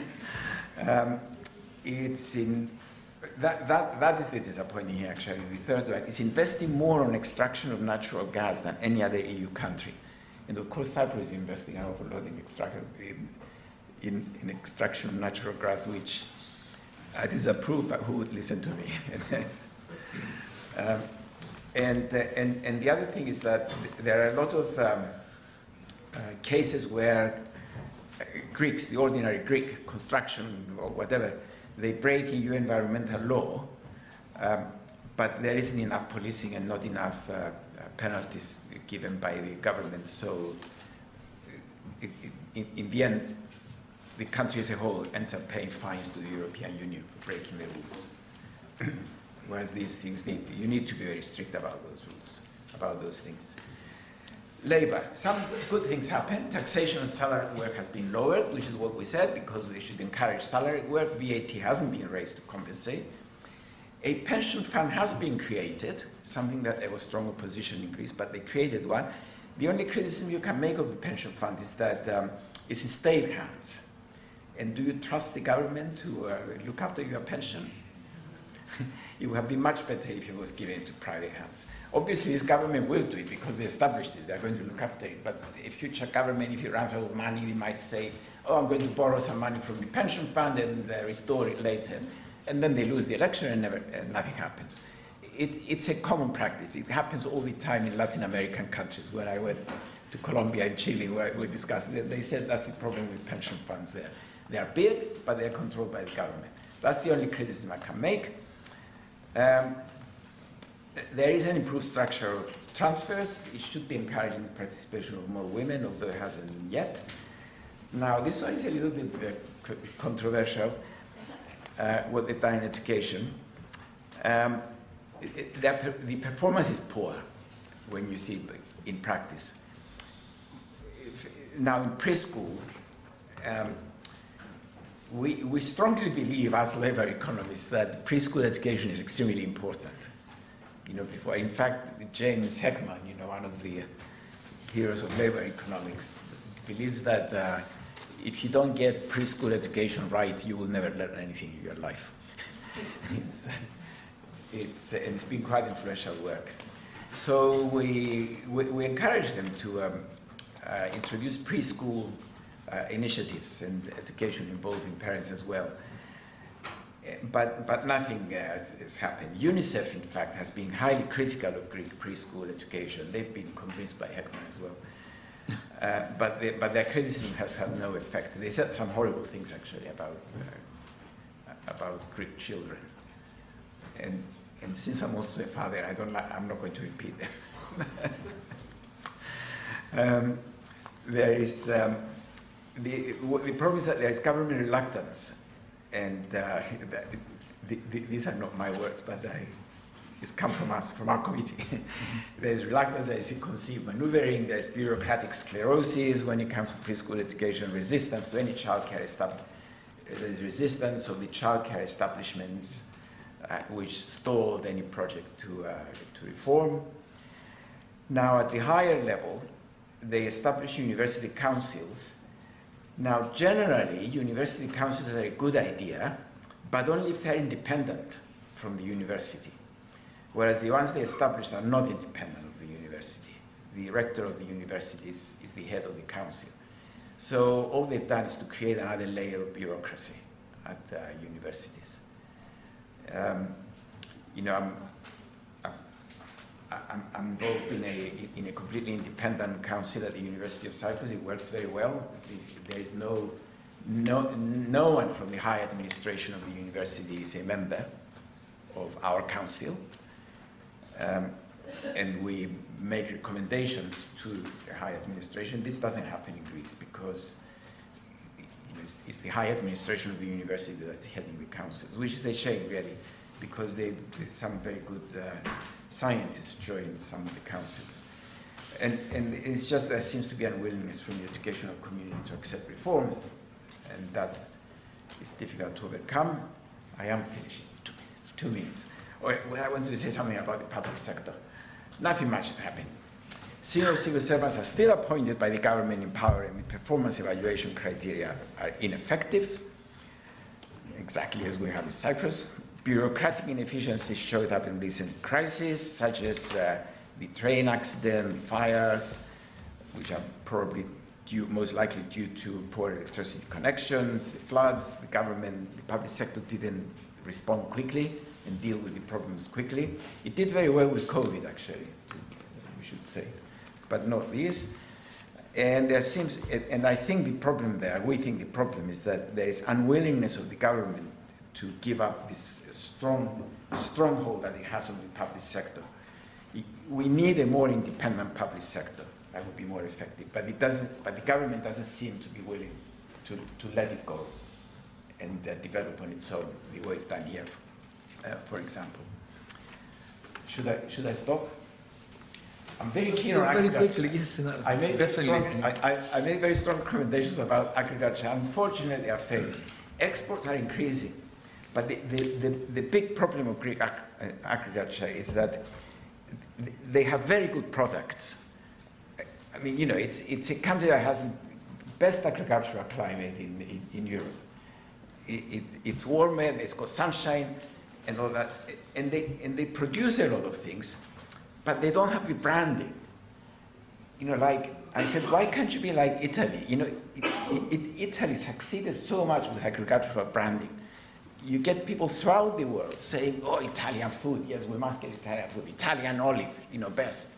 um, it's in, that, that, that is the disappointing here, actually. The third one is investing more on extraction of natural gas than any other E U country. And of course, Cyprus is investing an awful lot in extraction, in, in, in extraction of natural gas, which I disapprove, but who would listen to me? um, and, uh, and, and the other thing is that there are a lot of um, uh, cases where uh, Greeks, the ordinary Greek construction or whatever, they break E U environmental law, um, but there isn't enough policing and not enough uh, uh, penalties given by the government. So it, it, in, in the end, the country as a whole ends up paying fines to the European Union for breaking the rules. Whereas these things, need, you need to be very strict about those rules, about those things. Labour, some good things happen. Taxation of salaried work has been lowered, which is what we said, because we should encourage salaried work. V A T hasn't been raised to compensate. A pension fund has been created, something that there was strong opposition in Greece, but they created one. The only criticism you can make of the pension fund is that um, it's in state hands. And do you trust the government to uh, look after your pension? It would have been much better if it was given into private hands. Obviously, this government will do it because they established it. They're going to look after it. But a future government, if it runs out of money, they might say, oh, I'm going to borrow some money from the pension fund and uh, restore it later. And then they lose the election and, never, and nothing happens. It, it's a common practice. It happens all the time in Latin American countries. When I went to Colombia and Chile, where we discussed it, they said that's the problem with pension funds there. They are big, but they're controlled by the government. That's the only criticism I can make. Um, there is an improved structure of transfers. It should be encouraging the participation of more women, although it hasn't yet. Now, this one is a little bit uh, controversial, uh, what they've done in education. Um, it, it, the, the performance is poor when you see it in practice. If, now, in preschool, um, We, we strongly believe, as labor economists, that preschool education is extremely important. You know, before, in fact, James Heckman, you know, one of the heroes of labor economics, believes that uh, if you don't get preschool education right, you will never learn anything in your life. it's, it's, and it's been quite influential work. So we, we, we encourage them to um, uh, introduce preschool Uh, initiatives and education involving parents as well. Uh, but, but nothing uh, has, has happened. UNICEF, in fact, has been highly critical of Greek preschool education. They've been convinced by Heckman as well. Uh, but, they, but their criticism has had no effect. They said some horrible things, actually, about, uh, about Greek children. And, and since I'm also a father, I don't like, I'm not going to repeat them. um, there is... Um, The, the problem is that there is government reluctance, and uh, the, the, these are not my words, but I, it's come from us, from our committee. There's reluctance, there's conceived maneuvering, there's bureaucratic sclerosis when it comes to preschool education, resistance to any childcare establishment. There's resistance of the childcare establishments, uh, which stalled any project to, uh, to reform. Now, at the higher level, they establish university councils. Now, generally, university councils are a good idea, but only if they're independent from the university, whereas the ones they established are not independent of the university. The rector of the university is, is the head of the council. So all they've done is to create another layer of bureaucracy at uh, universities. Um, you know, I'm, I'm, I'm involved in a, in a completely independent council at the University of Cyprus. It works very well. There is no, no, no one from the high administration of the university is a member of our council. Um, and we make recommendations to the high administration. This doesn't happen in Greece because you know, it's, it's the high administration of the university that's heading the councils, which is a shame, really, because they, some very good uh, scientists joined some of the councils. And, and it's just there seems to be unwillingness from the educational community to accept reforms, and that is difficult to overcome. I am finishing. Two minutes. Two minutes. Oh, well, I want to say something about the public sector. Nothing much is happening. Senior civil servants are still appointed by the government in power, and the performance evaluation criteria are ineffective, exactly as we have in Cyprus. Bureaucratic inefficiencies showed up in recent crises, such as uh, the train accident, fires, which are probably due, most likely due to poor electricity connections, the floods. The government, the public sector didn't respond quickly and deal with the problems quickly. It did very well with COVID, actually, we should say, but not this. And there seems, and I think the problem there, we think the problem is that there is unwillingness of the government to give up this strong stronghold that it has on the public sector. We need a more independent public sector that would be more effective, but it doesn't. But the government doesn't seem to be willing to, to let it go and uh, develop on its own, the way it's done here, uh, for example. Should I should I stop? I'm very keen on very agriculture. quickly, yes, no, I made definitely. Strong, I, I, I made very strong recommendations about agriculture. Unfortunately, they are failing. Exports are increasing, but the, the, the, the big problem of Greek ag agriculture is that they have very good products. I mean, you know, it's, it's a country that has the best agricultural climate in, in, in Europe. It, it, it's warmer, it's got sunshine and all that, and they, and they produce a lot of things, but they don't have the branding. You know, like I said, why can't you be like Italy? You know, it, it, Italy succeeded so much with agricultural branding. You get people throughout the world saying, oh, Italian food, yes, we must get Italian food. Italian olive, you know, best.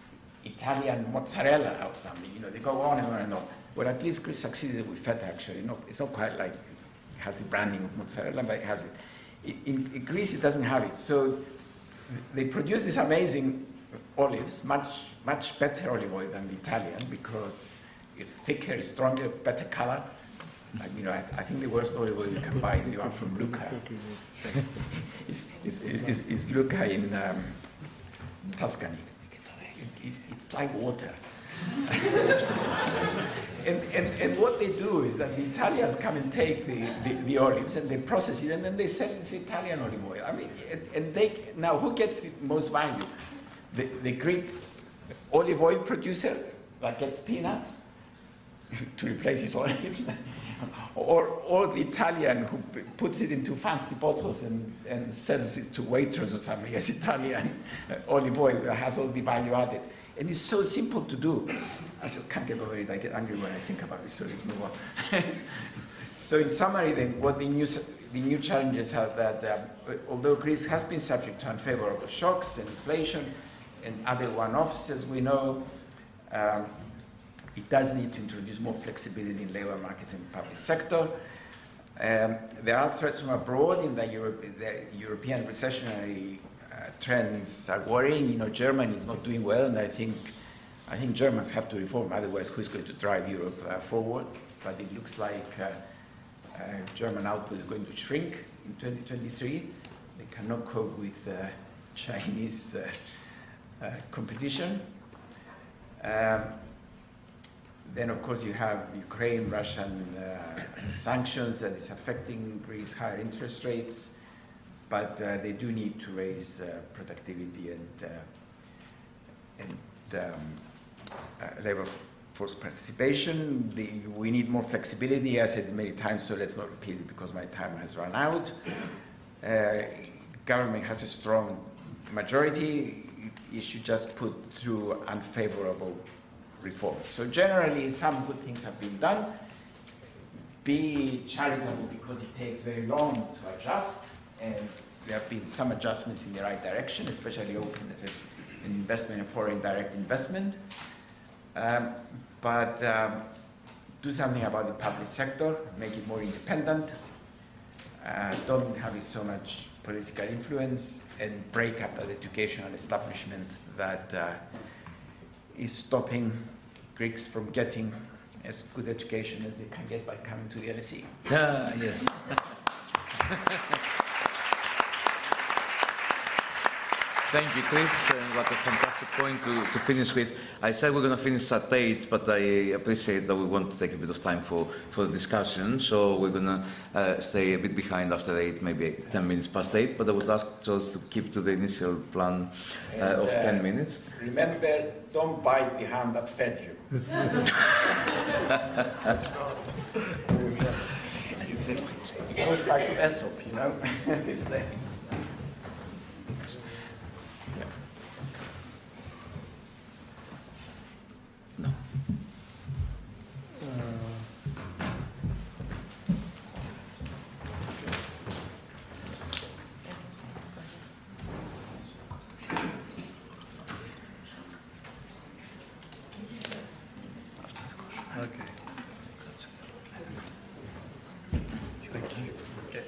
Italian mozzarella or something, you know, they go on and on and on. Well, at least Greece succeeded with feta, actually. No, it's not quite like it has the branding of mozzarella, but it has it. In, in Greece, it doesn't have it. So they produce these amazing olives, much, much better olive oil than the Italian, because it's thicker, it's stronger, better color. Like, you know, I, I think the worst olive oil you can buy is the one from Lucca. it's, it's, it's, it's Lucca in um, Tuscany. It, it, it's like water. and, and, and what they do is that the Italians come and take the, the, the olives and they process it, and then they sell this Italian olive oil. I mean, and, and they, now who gets the most value? The, the Greek olive oil producer that gets peanuts to replace his olives, or, or the Italian who puts it into fancy bottles and, and sells it to waiters or something as Italian uh, olive oil that has all the value added. And it's so simple to do. I just can't get over it. I get angry when I think about it, so let's move on. So in summary, then, what the new, the new challenges are that uh, although Greece has been subject to unfavorable shocks and inflation and other one-offs, as we know, um, it does need to introduce more flexibility in labor markets and the public sector. Um, there are threats from abroad in that Europe, the European recessionary uh, trends are worrying. You know, Germany is not doing well, and I think, I think Germans have to reform. Otherwise, who's going to drive Europe uh, forward? But it looks like uh, uh, German output is going to shrink in twenty twenty-three. They cannot cope with uh, Chinese uh, uh, competition. Um, Then, of course, you have Ukraine, Russian uh, sanctions that is affecting Greece, higher interest rates, but uh, they do need to raise uh, productivity and, uh, and um, uh, labor force participation. The, we need more flexibility. I said it many times, so let's not repeat it because my time has run out. Uh, government has a strong majority. It should just put through unfavorable reforms. So generally, some good things have been done. Be charitable because it takes very long to adjust, and there have been some adjustments in the right direction, especially openness and investment and foreign direct investment. Um, but um, do something about the public sector, make it more independent, uh, don't have it so much political influence, and break up that educational establishment that uh, is stopping Greeks from getting as good education as they can get by coming to the L S E. Ah, yes. Thank you, Chris. And what a fantastic point to, to finish with. I said we're going to finish at eight, but I appreciate that we want to take a bit of time for, for the discussion. So we're going to uh, stay a bit behind after eight, maybe ten minutes past eight. But I would ask George to keep to the initial plan uh, and, of uh, ten minutes. Remember, don't bite the hand that fed you. it's a, it goes back to Aesop, you know. No. Okay. Thank you. Okay.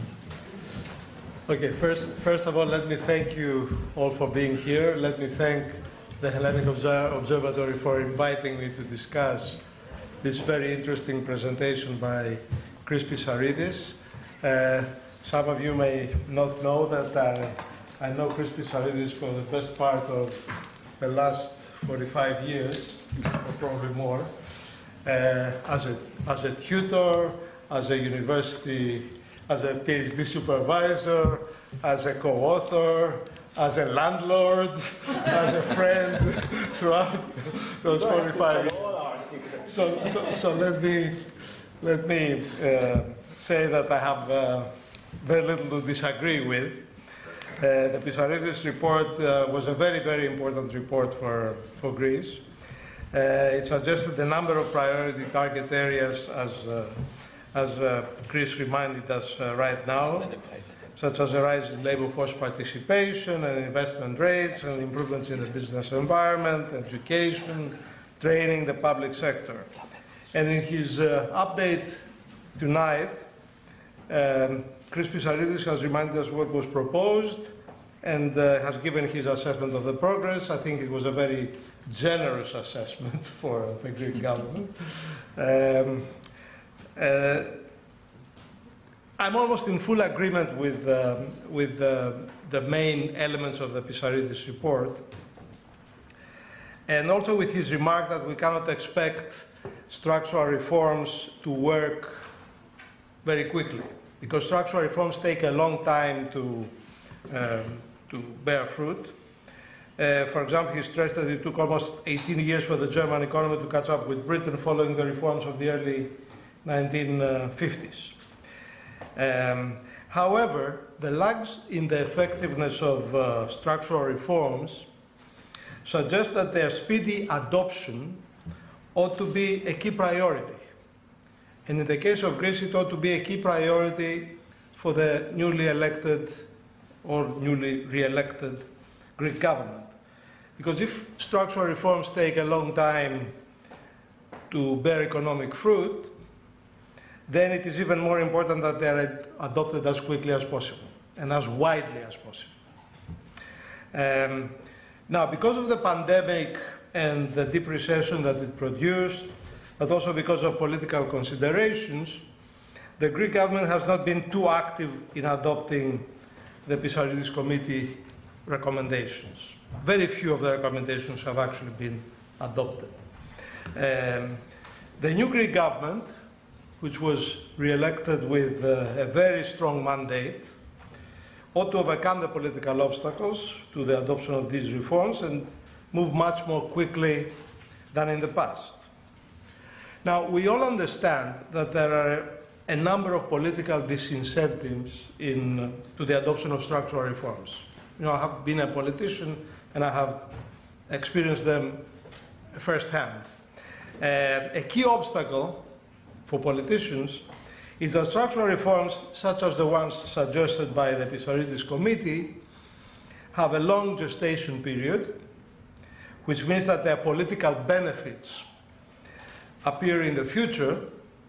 Okay, first, first of all, let me thank you all for being here. Let me thank the Hellenic Observatory for inviting me to discuss this very interesting presentation by Chris Pissarides. Uh, some of you may not know that uh, I know Chris Pissarides for the best part of the last forty-five years, or probably more, uh, as, a, as a tutor, as a university, as a PhD supervisor, as a co-author, as a landlord, as a friend throughout those forty-five years. So, so, so let me, let me uh, say that I have uh, very little to disagree with. Uh, the Pissarides report uh, was a very, very important report for, for Greece. Uh, it suggested a number of priority target areas, as, uh, as uh, Chris reminded us uh, right now, such as a rise in labor force participation and investment rates and improvements in the business environment, education, training, the public sector. And in his uh, update tonight, um, Chris Pissarides has reminded us what was proposed and uh, has given his assessment of the progress. I think it was a very generous assessment for the Greek government. Um, uh, I'm almost in full agreement with, um, with uh, the main elements of the Pissarides report, and also with his remark that we cannot expect structural reforms to work very quickly, because structural reforms take a long time to, um, to bear fruit. Uh, for example, he stressed that it took almost eighteen years for the German economy to catch up with Britain following the reforms of the early nineteen fifties. Um, however, the lags in the effectiveness of uh, structural reforms suggest that their speedy adoption ought to be a key priority. And in the case of Greece, it ought to be a key priority for the newly elected or newly re-elected Greek government. Because if structural reforms take a long time to bear economic fruit, then it is even more important that they are adopted as quickly as possible and as widely as possible. Um, now, because of the pandemic and the deep recession that it produced, but also because of political considerations, the Greek government has not been too active in adopting the Pissarides Committee recommendations. Very few of the recommendations have actually been adopted. Um, the new Greek government, which was re-elected with uh, a very strong mandate, ought to overcome the political obstacles to the adoption of these reforms and move much more quickly than in the past. Now, we all understand that there are a number of political disincentives in, uh, to the adoption of structural reforms. You know, I have been a politician and I have experienced them firsthand. Uh, a key obstacle for politicians is that structural reforms, such as the ones suggested by the Pissarides Committee, have a long gestation period, which means that their political benefits appear in the future,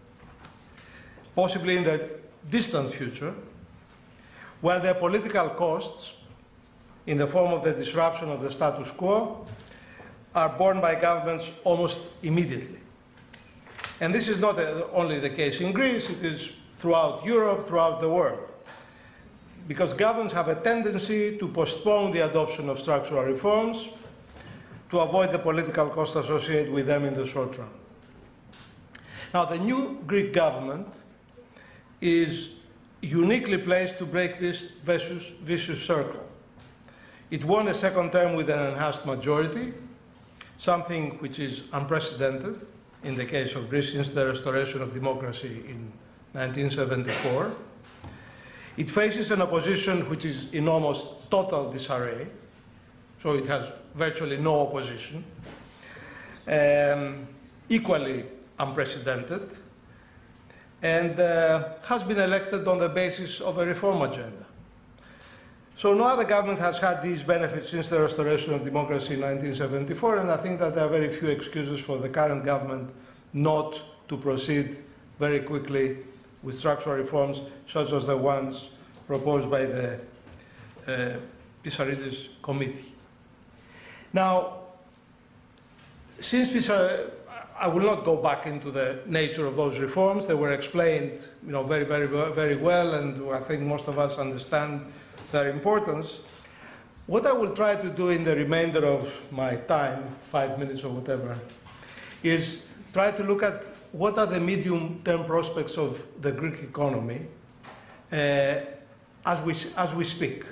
possibly in the distant future, while their political costs, in the form of the disruption of the status quo, are borne by governments almost immediately. And this is not only the case in Greece, it is throughout Europe, throughout the world. because governments have a tendency to postpone the adoption of structural reforms to avoid the political cost associated with them in the short run. Now, the new Greek government is uniquely placed to break this vicious, vicious circle. It won a second term with an enhanced majority, something which is unprecedented in the case of Greece since the restoration of democracy in nineteen seventy-four. It faces an opposition which is in almost total disarray, so it has virtually no opposition, um, equally unprecedented, and uh, has been elected on the basis of a reform agenda. So no other government has had these benefits since the restoration of democracy in nineteen seventy-four, and I think that there are very few excuses for the current government not to proceed very quickly with structural reforms such as the ones proposed by the uh, Pissarides Committee. Now, since Pissarides, I will not go back into the nature of those reforms. They were explained, you know, very, very, very well, and I think most of us understand their importance. What I will try to do in the remainder of my time, five minutes or whatever, is try to look at what are the medium-term prospects of the Greek economy uh, as we, as we speak.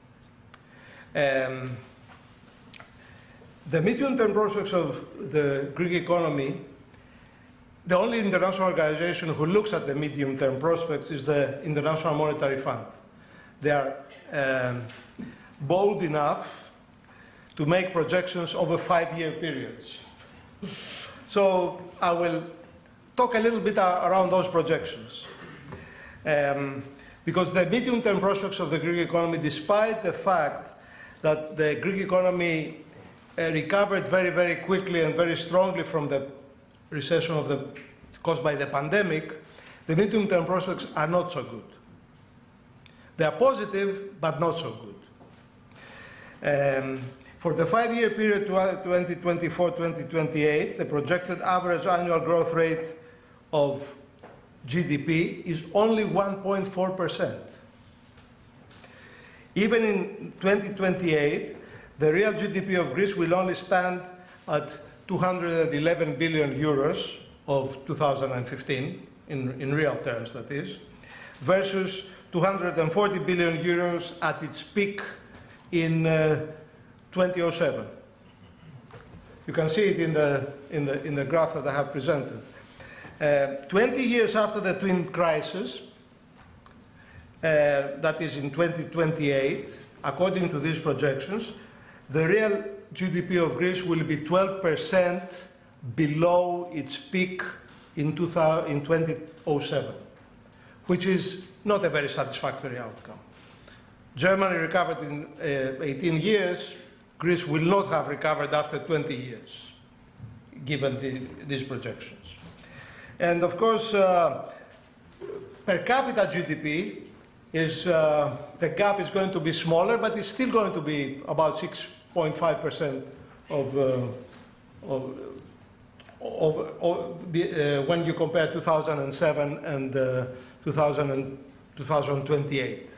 Um, the medium-term prospects of the Greek economy, the only international organization who looks at the medium-term prospects is the International Monetary Fund. They are um, bold enough to make projections over five-year periods. So I will talk a little bit around those projections. Um, because the medium-term prospects of the Greek economy, despite the fact that the Greek economy uh, recovered very, very quickly and very strongly from the recession of the, caused by the pandemic, the medium-term prospects are not so good. They are positive, but not so good. Um, for the five-year period twenty twenty-four to twenty twenty-eight, the projected average annual growth rate of G D P is only one point four percent. Even in twenty twenty-eight, the real G D P of Greece will only stand at two hundred eleven billion euros of two thousand fifteen, in, in real terms that is, versus two hundred forty billion euros at its peak in uh, two thousand seven. You can see it in the, in the, in the graph that I have presented. Uh, twenty years after the twin crisis, uh, that is in twenty twenty-eight, according to these projections, the real G D P of Greece will be twelve percent below its peak in, two thousand, in two thousand seven, which is not a very satisfactory outcome. Germany recovered in uh, eighteen years. Greece will not have recovered after twenty years, given the, these projections. And of course, uh, per capita G D P, is, uh, the gap is going to be smaller, but it's still going to be about six point five percent of, uh, of, of, of the, uh, when you compare two thousand seven and uh, two thousand, twenty twenty-eight.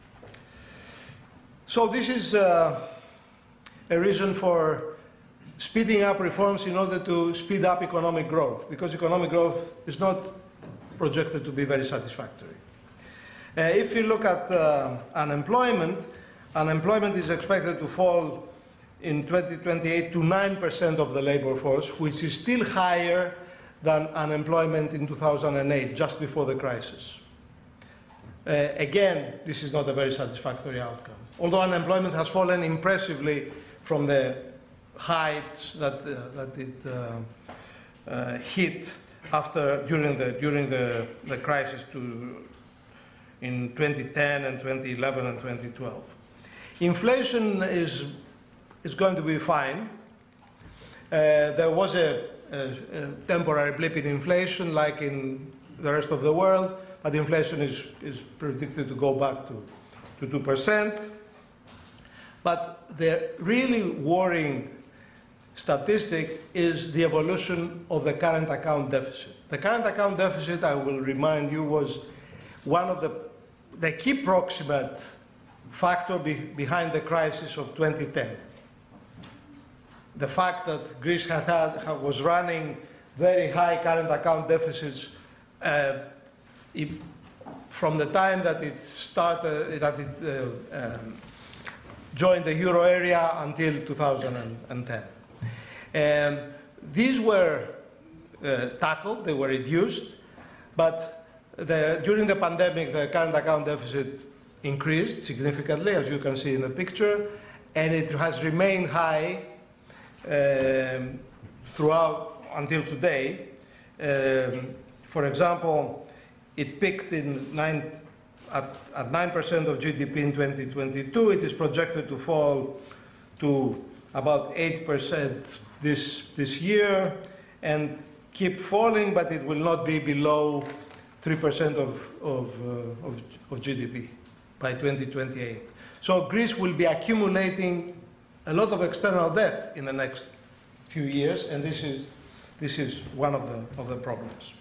So this is uh, a reason for speeding up reforms in order to speed up economic growth, because economic growth is not projected to be very satisfactory. Uh, if you look at uh, unemployment, unemployment is expected to fall in twenty twenty-eight to nine percent of the labor force, which is still higher than unemployment in two thousand eight, just before the crisis. Uh, again, this is not a very satisfactory outcome. Although unemployment has fallen impressively from the heights that, uh, that it uh, uh, hit after, during, the, during the, the crisis to, in twenty ten and twenty eleven and twenty twelve. Inflation is, is going to be fine. Uh, there was a, a, a temporary blip in inflation like in the rest of the world, but inflation is, is predicted to go back to, to two percent. But the really worrying statistic is the evolution of the current account deficit. The current account deficit, I will remind you, was one of the, the key proximate factor be behind the crisis of twenty ten. The fact that Greece had had, was running very high current account deficits uh, it, from the time that it started, that it uh, um, joined the euro area until two thousand ten. Um, these were uh, tackled, they were reduced, but the, during the pandemic, the current account deficit increased significantly, as you can see in the picture, and it has remained high um, throughout until today. Um, for example, it peaked in nine, at, at nine percent of G D P in twenty twenty-two. It is projected to fall to about eight percent this, this year and keep falling, but it will not be below three percent of, of, uh, of, of G D P by twenty twenty-eight. So Greece will be accumulating a lot of external debt in the next few years, and this is, this is one of the, of the problems.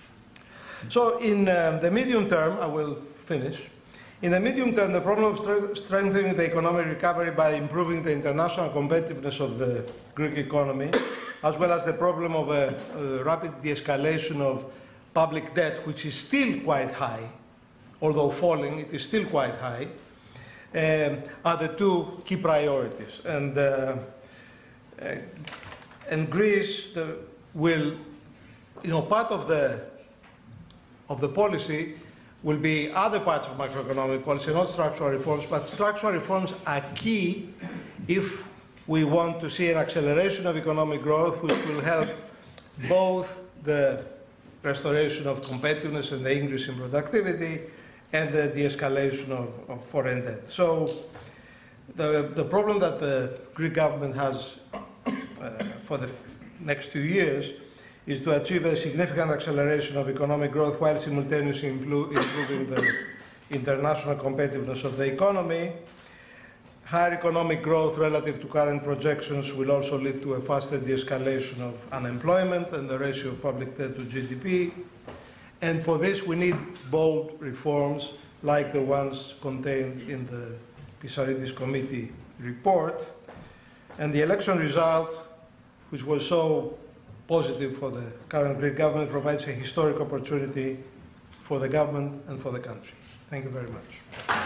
So in um, the medium term, I will finish. In the medium term, the problem of stre strengthening the economic recovery by improving the international competitiveness of the Greek economy, as well as the problem of a, a rapid de-escalation of public debt, which is still quite high, although falling, it is still quite high, um, are the two key priorities. And, uh, uh, and Greece the, will, you know, part of the, of the policy will be other parts of macroeconomic policy, not structural reforms, but structural reforms are key if we want to see an acceleration of economic growth, which will help both the restoration of competitiveness and the increase in productivity and the de-escalation of, of foreign debt. So the, the problem that the Greek government has uh, for the next two years is to achieve a significant acceleration of economic growth while simultaneously improving the international competitiveness of the economy. Higher economic growth relative to current projections will also lead to a faster de-escalation of unemployment and the ratio of public debt to G D P. And for this, we need bold reforms like the ones contained in the Pissarides Committee report. And the election result, which was so positive for the current Greek government, provides a historic opportunity for the government and for the country. Thank you very much.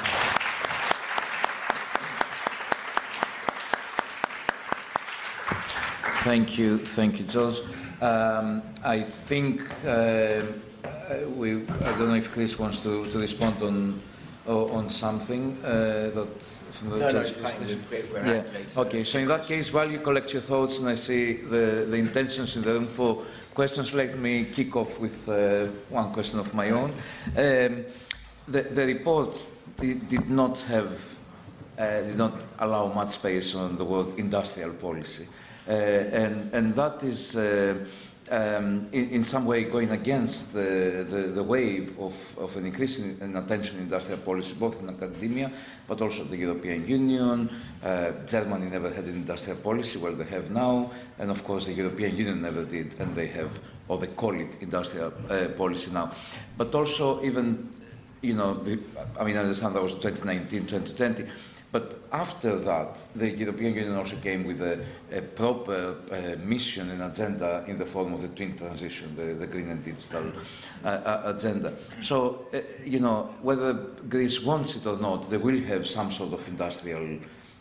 Thank you, thank you, George. Um, I think uh, we. I don't know if Chris wants to, to respond on on something uh, that. From the no, no, it's fine. We're yeah. Place, okay. Uh, so in that case, while you collect your thoughts and I see the the intentions in the room for questions, let me kick off with uh, one question of my own. Um, the the report did, did not have uh, did not allow much space on the word industrial policy. Uh, and, and that is uh, um, in, in some way going against the, the, the wave of, of an increase in, in attention in industrial policy, both in academia, but also the European Union. Uh, Germany never had an industrial policy, well, they have now, and of course the European Union never did, and they have, or they call it industrial uh, policy now. But also even, you know, I mean, I understand that was twenty nineteen, twenty twenty, but after that, the European Union also came with a, a proper uh, mission and agenda in the form of the twin transition, the, the green and digital uh, agenda. So, uh, you know, whether Greece wants it or not, they will have some sort of industrial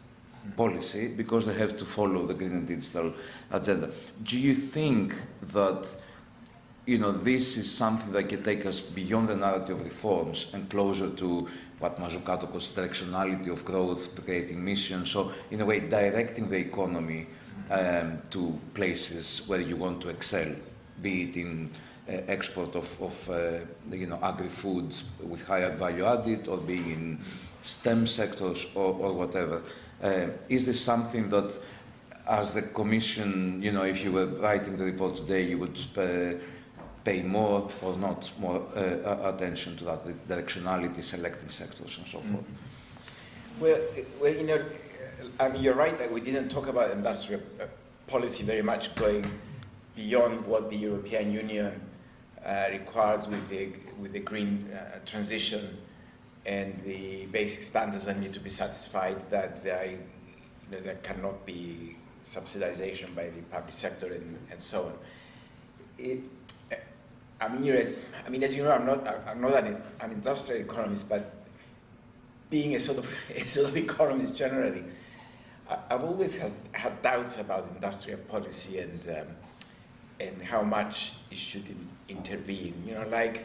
policy because they have to follow the green and digital agenda. Do you think that, you know, this is something that can take us beyond the narrative of reforms and closer to what Mazzucato calls directionality of growth, creating missions, so in a way directing the economy um, to places where you want to excel, be it in uh, export of, of uh, you know, agri-foods with higher value added, or being in STEM sectors or, or whatever. Uh, is this something that, as the Commission, you know, if you were writing the report today, you would uh, pay more or not more uh, attention to that, the directionality, selecting sectors and so forth? Well, well, you know, I mean, you're right that we didn't talk about industrial policy very much going beyond what the European Union uh, requires with the, with the green uh, transition and the basic standards that need to be satisfied, that they, you know, there cannot be subsidization by the public sector and, and so on. It, I mean, you know, as, I mean, as you know, I'm not, I'm not an, an industrial economist, but being a sort of, a sort of economist generally, I, I've always has, had doubts about industrial policy and um, and how much it should in, intervene. You know, like,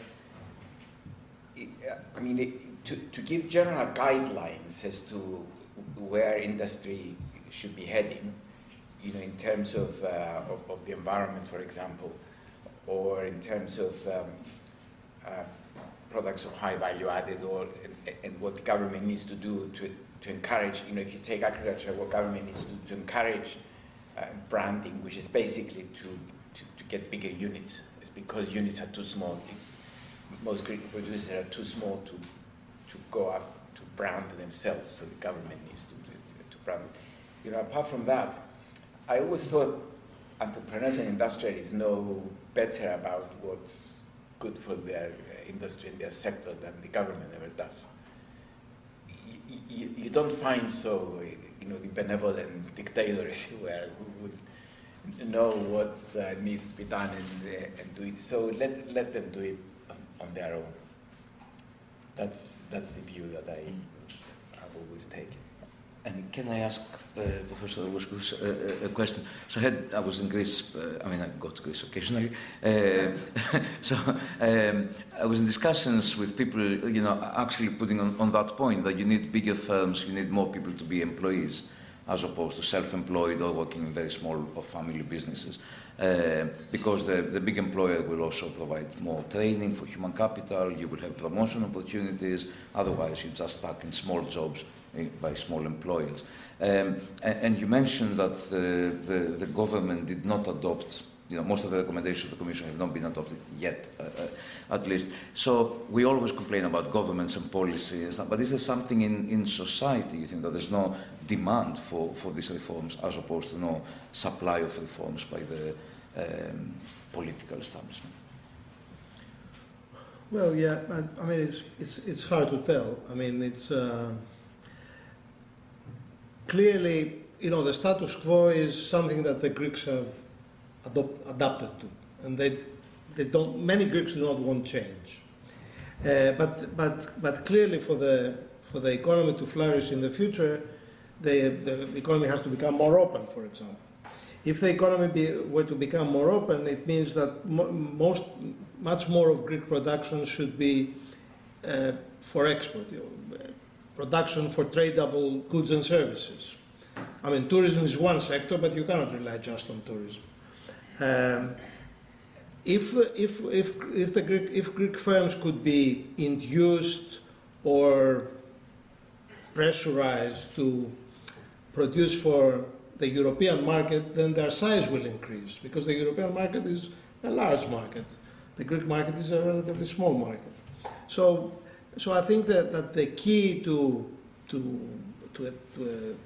it, I mean, it, to, to give general guidelines as to where industry should be heading, you know, in terms of, uh, of, of the environment, for example, or in terms of um, uh, products of high value added, or and, and what the government needs to do to, to encourage, you know, if you take agriculture, what government needs to do to encourage uh, branding, which is basically to, to, to get bigger units. It's because units are too small. Most Greek producers are too small to, to go up to brand themselves, so the government needs to, to, to brand it. You know, apart from that, I always thought entrepreneurs and industrialists know better about what's good for their uh, industry and their sector than the government ever does. You, you, you don't find so, you know, the benevolent dictators everywhere who would know what uh, needs to be done and, uh, and do it. So let, let them do it on, on their own. That's, that's the view that I, I've always taken. And can I ask uh, Professor Voskoulis uh, a question? So I, had, I was in Greece, uh, I mean I go to Greece occasionally, uh, so um, I was in discussions with people, you know, actually putting on, on that point that you need bigger firms, you need more people to be employees, as opposed to self-employed or working in very small or family businesses. Uh, because the, the big employer will also provide more training for human capital, you will have promotion opportunities, otherwise you're just stuck in small jobs by small employers. Um, and, and you mentioned that the, the, the government did not adopt, you know, most of the recommendations of the Commission have not been adopted yet, uh, uh, at least. So we always complain about governments and policies, but is there something in, in society, you think, that there's no demand for, for these reforms as opposed to no supply of reforms by the um, political establishment? Well, yeah, I, I mean, it's, it's, it's hard to tell. I mean, it's... Uh, Clearly, you know, the status quo is something that the Greeks have adopt, adapted to, and they, they don't. Many Greeks do not want change, uh, but but but clearly, for the for the economy to flourish in the future, the the economy has to become more open. For example, if the economy be, were to become more open, it means that mo most much more of Greek production should be uh, for export. You know, production for tradable goods and services. I mean, tourism is one sector, but you cannot rely just on tourism. Um, if, if, if, if, the Greek, if Greek firms could be induced or pressurized to produce for the European market, then their size will increase, because the European market is a large market. The Greek market is a relatively small market. So, So I think that, that the key to, to, to, a, to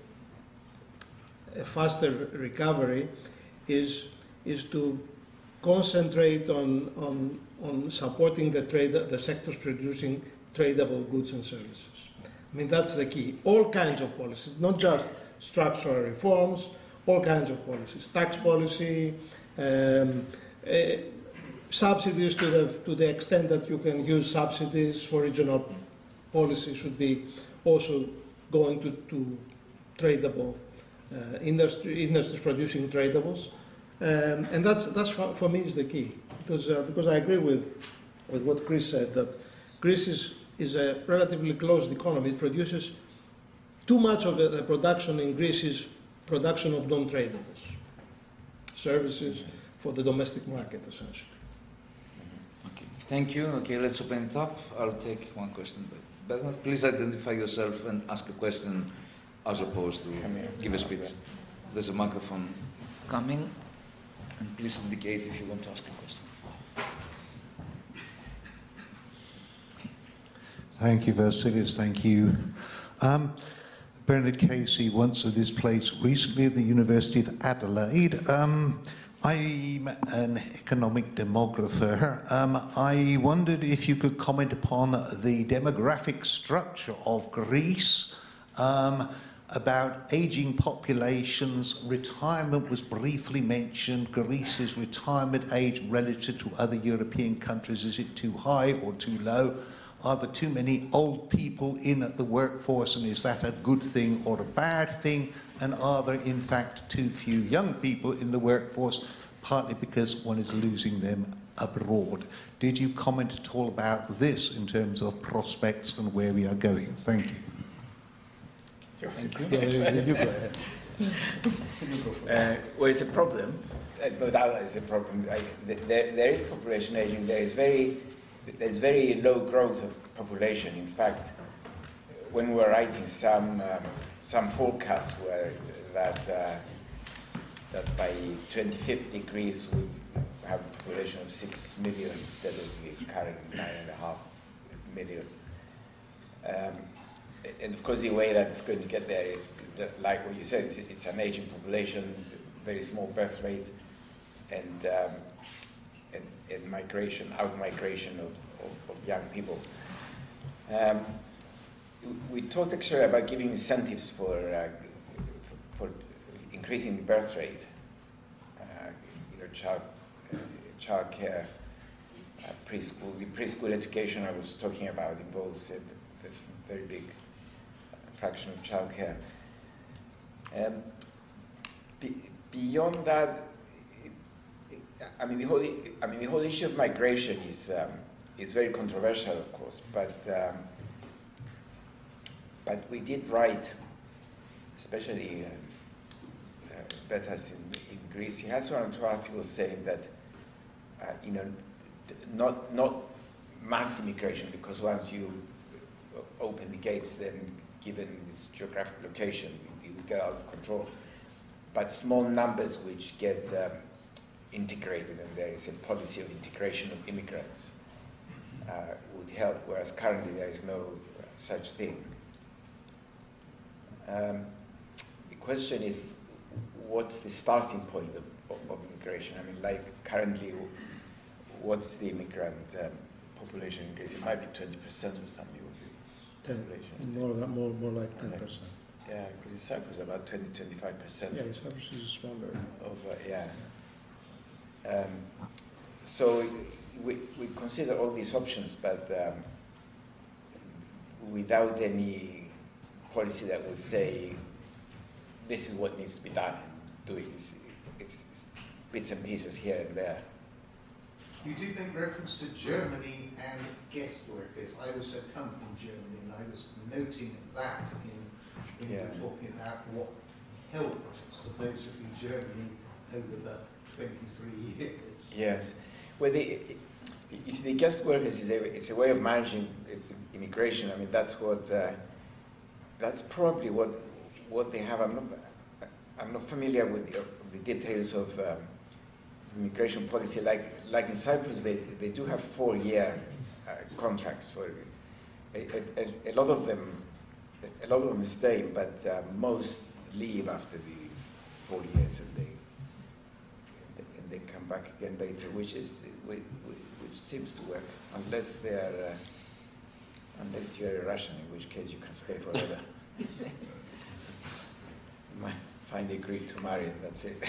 a, a faster recovery is, is to concentrate on, on, on supporting the, trade, the sectors producing tradable goods and services. I mean, that's the key. All kinds of policies, not just structural reforms, all kinds of policies. Tax policy, um, uh, subsidies to the, to the extent that you can use subsidies for regional policy should be also going to, to tradable uh, industry, industries producing tradables. Um, and that's, that's for, for me is the key, because, uh, because I agree with, with what Chris said, that Greece is, is a relatively closed economy. It produces too much of the, the production in Greece is production of non-tradables, services for the domestic market, essentially. Thank you. Okay, let's open it up. I'll take one question. Bernard, please identify yourself and ask a question as opposed to give a speech. There's a microphone coming, and please indicate if you want to ask a question. Thank you, Vasilis. Thank you. Um, Bernard Casey, once at this place, recently at the University of Adelaide. Um, I'm an economic demographer. Um, I wondered if you could comment upon the demographic structure of Greece, um, about aging populations. Retirement was briefly mentioned. Greece's retirement age relative to other European countries, is it too high or too low? Are there too many old people in the workforce, and is that a good thing or a bad thing? And are there, in fact, too few young people in the workforce, partly because one is losing them abroad? Did you comment at all about this in terms of prospects and where we are going? Thank you. Thank you. Yeah, you, you go ahead. Uh, well, it's a problem. There's no doubt that it's a problem. I, there, there is population aging. There is very, there's very low growth of population. In fact, when we were writing some um, some forecasts were that uh, that by twenty fifty Greece would have a population of six million instead of the current nine and a half million. Um, And of course, the way that it's going to get there is, that, like what you said, it's, it's an aging population, very small birth rate, and um, and, and migration, out migration of, of, of young people. Um, we talked actually about giving incentives for uh, for, for increasing the birth rate, uh, you know, child uh, child care, uh, preschool. The preschool education I was talking about involves a, a very big fraction of childcare. Um, be, beyond that, it, it, I mean the whole I mean the whole issue of migration is um, is very controversial, of course. But um, but we did write, especially uh, uh, Betas in, in Greece. He has one or two articles saying that uh, you know not not mass immigration, because once you open the gates, then given this geographic location, it would get out of control. But small numbers which get um, integrated, and there is a policy of integration of immigrants, uh, would help, whereas currently there is no uh, such thing. Um, the question is, what's the starting point of, of, of immigration? I mean, like currently, what's the immigrant um, population in Greece? It might be twenty percent or something. ten, more, than, more, more like ten percent. Yeah, because in Cyprus about twenty to twenty-five percent. Yeah, Cyprus is smaller. Of, uh, yeah. Um, so we, we consider all these options, but um, without any policy that would say this is what needs to be done, and doing it's, it's, it's bits and pieces here and there. You did make reference to Germany and guest workers. I also come from Germany, and I was noting that in, in Yeah. you were talking about what helped supposedly Germany over the twenty-three years. Yes. Well, the, you see, the guest workers is a, it's a way of managing immigration. I mean, that's what, uh, that's probably what, what they have. I'm not, I'm not familiar with the, the details of um, immigration policy. Like, like in Cyprus, they, they do have four-year uh, contracts for a, a, a lot of them. A lot of them stay, but uh, most leave after the four years, and they and they come back again later, which is which, which seems to work, unless they're uh, unless you're a Russian, in which case you can stay forever. You might find a Greek to marry, and that's it.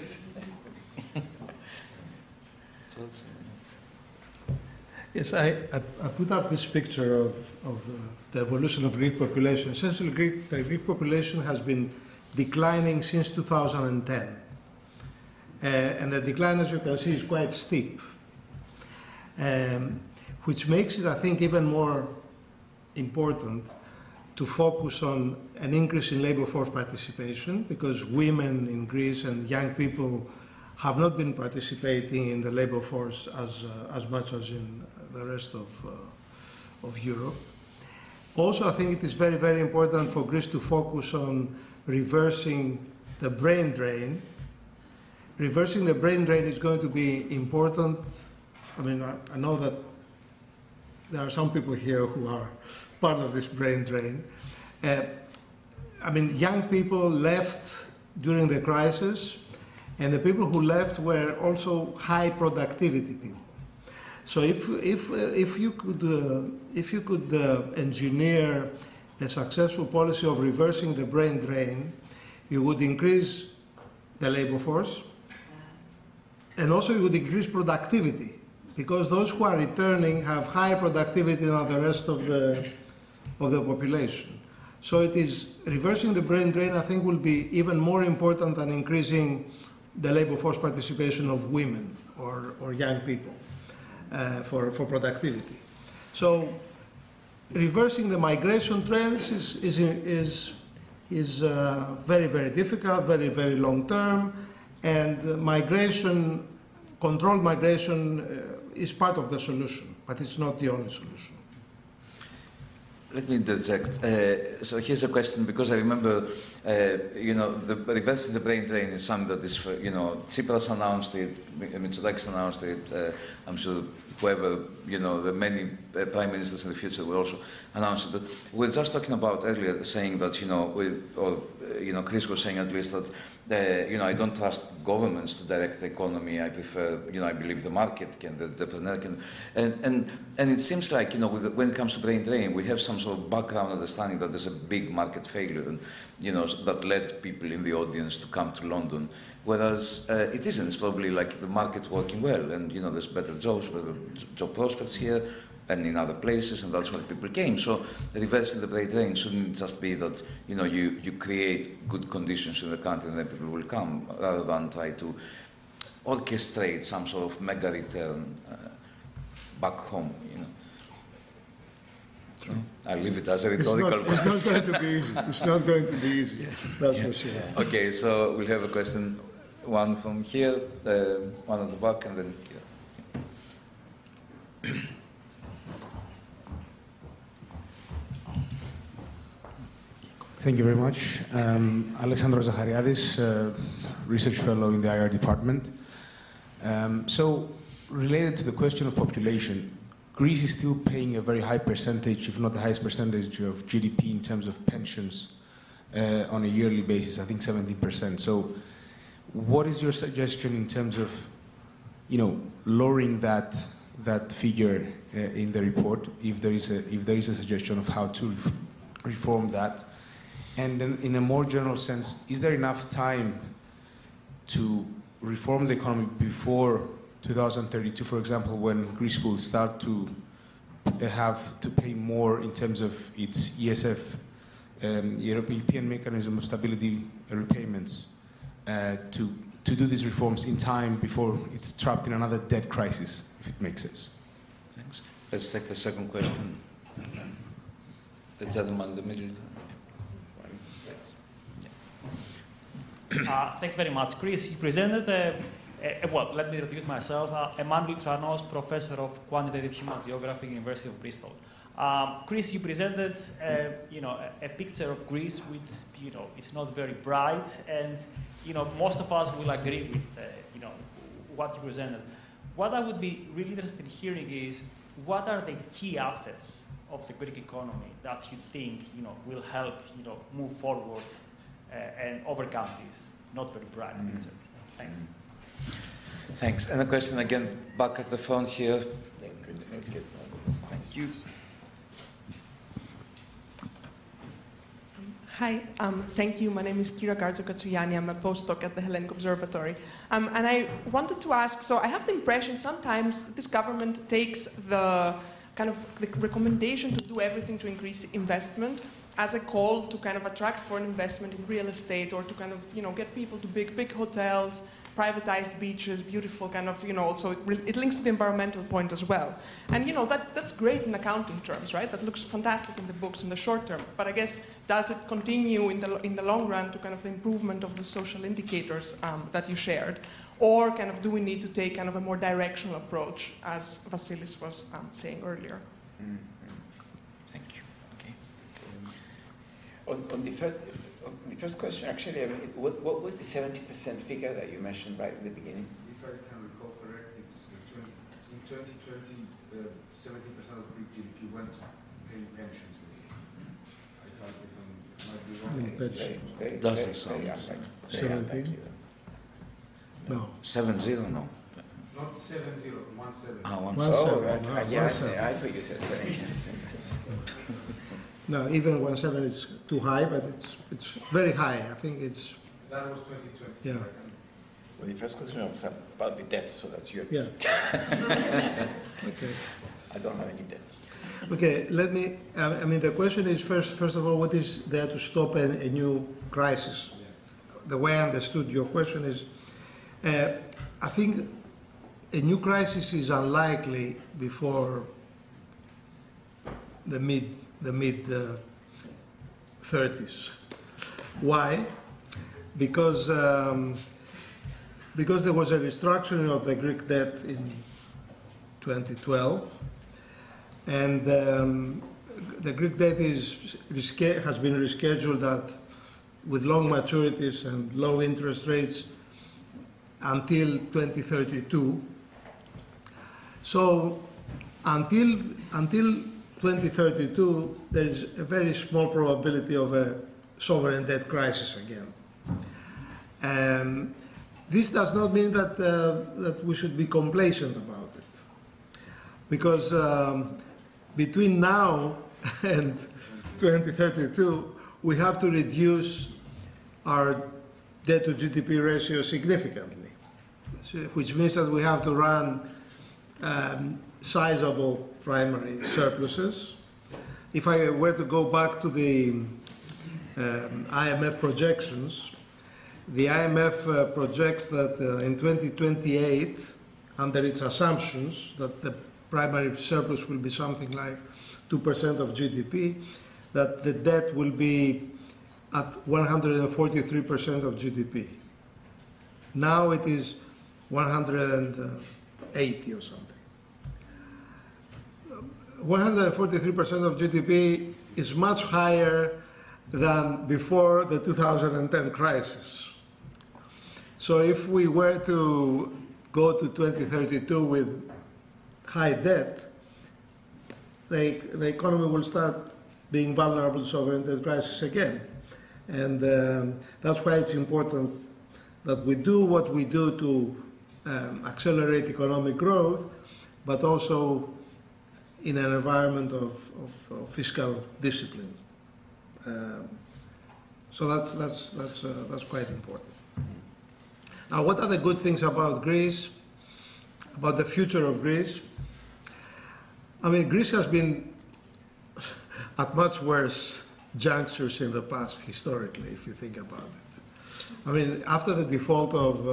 Yes, I, I, I put up this picture of, of uh, the evolution of Greek population. Essentially, Greek, the Greek population has been declining since two thousand ten. Uh, and the decline, as you can see, is quite steep, um, which makes it, I think, even more important to focus on an increase in labor force participation, because women in Greece and young people have not been participating in the labor force as, uh, as much as in the rest of, uh, of Europe. Also, I think it is very, very important for Greece to focus on reversing the brain drain. Reversing the brain drain is going to be important. I mean, I, I know that there are some people here who are part of this brain drain. Uh, I mean, young people left during the crisis, And the people who left were also high productivity people. So if, if, uh, if you could, uh, if you could uh, engineer a successful policy of reversing the brain drain, you would increase the labor force, and also you would increase productivity, because those who are returning have higher productivity than the rest of the, of the population. So it is reversing the brain drain, I think, will be even more important than increasing the labor force participation of women or, or young people uh, for, for productivity. So reversing the migration trends is, is, is, is uh, very, very difficult, very, very long term, and uh, migration, controlled migration uh, is part of the solution, but it's not the only solution. Let me interject. Uh, so here's a question, because I remember, uh, you know, the reversing the brain drain is something that is, for, you know, Tsipras announced it, Mitsotakis announced it, uh, I'm sure whoever, you know, the many uh, prime ministers in the future will also announce it. But we were just talking about earlier, saying that, you know, we, or, uh, you know, Chris was saying at least that, uh, you know, I don't trust governments to direct the economy. I prefer, you know, I believe the market can, the entrepreneur can. And, and, and it seems like, you know, with the, when it comes to brain drain, we have some sort of background understanding that there's a big market failure, and, you know, that led people in the audience to come to London. Whereas uh, it isn't. It's probably like the market working well, and, you know, there's better jobs, better job prospects here and in other places, and that's why people came. So reversing the brain drain shouldn't just be that, you know, you, you create good conditions in the country and then people will come, rather than try to orchestrate some sort of mega return uh, back home, you know. True. I'll leave it as a rhetorical question. It's question. not going to be easy. It's not going to be easy. Yes. That's Yeah. for sure. Okay, so we'll have a question, one from here, uh, one at the back, and then here. Thank you very much. Um, Alexandros Zachariadis, uh, research fellow in the I R department. Um, so, related to the question of population, Greece is still paying a very high percentage, if not the highest percentage of G D P in terms of pensions uh, on a yearly basis, I think seventeen percent. So what is your suggestion in terms of, you know, lowering that, that figure uh, in the report, if there is a, if there is a suggestion of how to ref reform that? And then in a more general sense, is there enough time to reform the economy before two thousand thirty-two, for example, when Greece will start to have to pay more in terms of its E S F, um, European Mechanism of Stability repayments, uh, to, to do these reforms in time before it's trapped in another debt crisis, if it makes sense? Thanks. Let's take the second question. The gentleman in the middle. Uh, thanks very much, Chris. You presented, uh, uh, well, let me introduce myself. Uh, Emmanuel Tranos, Professor of Quantitative Human Geography, University of Bristol. Um, Chris, you presented, uh, you know, a, a picture of Greece which, you know, is not very bright, and, you know, most of us will agree with, uh, you know, what you presented. What I would be really interested in hearing is, what are the key assets of the Greek economy that you think, you know, will help, you know, move forward Uh, and overcome this not very bright mm. picture? Thanks. Thanks. And a question again back at the front here. Thank you. Hi, um, thank you. My name is Kira Garzo-Katsouyani. I'm a postdoc at the Hellenic Observatory. Um, and I wanted to ask, so I have the impression sometimes this government takes the kind of the recommendation to do everything to increase investment as a call to kind of attract foreign investment in real estate, or to kind of, you know, get people to big, big hotels, privatized beaches, beautiful kind of, you know, also it, it links to the environmental point as well. And, you know, that, that's great in accounting terms, right? That looks fantastic in the books in the short term. But I guess, does it continue in the, in the long run to kind of the improvement of the social indicators um, that you shared? Or kind of do we need to take kind of a more directional approach, as Vasilis was um, saying earlier? Mm. On, on, the first, on the first question, actually, I mean, it, what, what was the seventy percent figure that you mentioned right in the beginning? If I can recall correct, it's uh, twenty, in twenty twenty, uh, seventy percent of Greek G D P went to paying pensions, basically. I thought if I might be wrong. In pension. Very, very, Doesn't very, sound very so. unlike- very Seventeen? unlikely, though. No. Seven zero, no. Not seven zero, one seven. Ah, one One seven. Oh, seven, right. no, Uh, yeah, one I, seven. I thought you said seven. Interesting. No, even one seven is too high, but it's it's very high. I think it's That was twenty twenty. Yeah. Well, the first question was about the debt, so that's you. yeah. Okay. I don't have any debts. Okay. Let me. I I mean, the question is first. First of all, what is there to stop a, a new crisis? The way I understood your question is, uh, I think a new crisis is unlikely before the mid the mid uh, thirties. Why? Because um, because there was a restructuring of the Greek debt in twenty twelve, and um, the Greek debt is resca- has been rescheduled at, with long maturities and low interest rates until twenty thirty-two. So until until twenty thirty-two, there is a very small probability of a sovereign debt crisis again. Um, this does not mean that uh, that we should be complacent about it, because um, between now and twenty thirty-two, we have to reduce our debt to G D P ratio significantly, which means that we have to run um, sizable primary surpluses. If I were to go back to the um, I M F projections, the I M F uh, projects that uh, in twenty twenty-eight, under its assumptions that the primary surplus will be something like two percent of G D P, that the debt will be at one hundred forty-three percent of G D P. Now it is one hundred eighty or something. one hundred forty-three percent of G D P is much higher than before the two thousand ten crisis. So if we were to go to twenty thirty-two with high debt, the, the economy will start being vulnerable to sovereign debt crisis again. And um, that's why it's important that we do what we do to um, accelerate economic growth, but also in an environment of, of, of fiscal discipline. Um, so that's, that's, that's, uh, that's quite important. Now, what are the good things about Greece, about the future of Greece? I mean, Greece has been at much worse junctures in the past, historically, if you think about it. I mean, after the default of,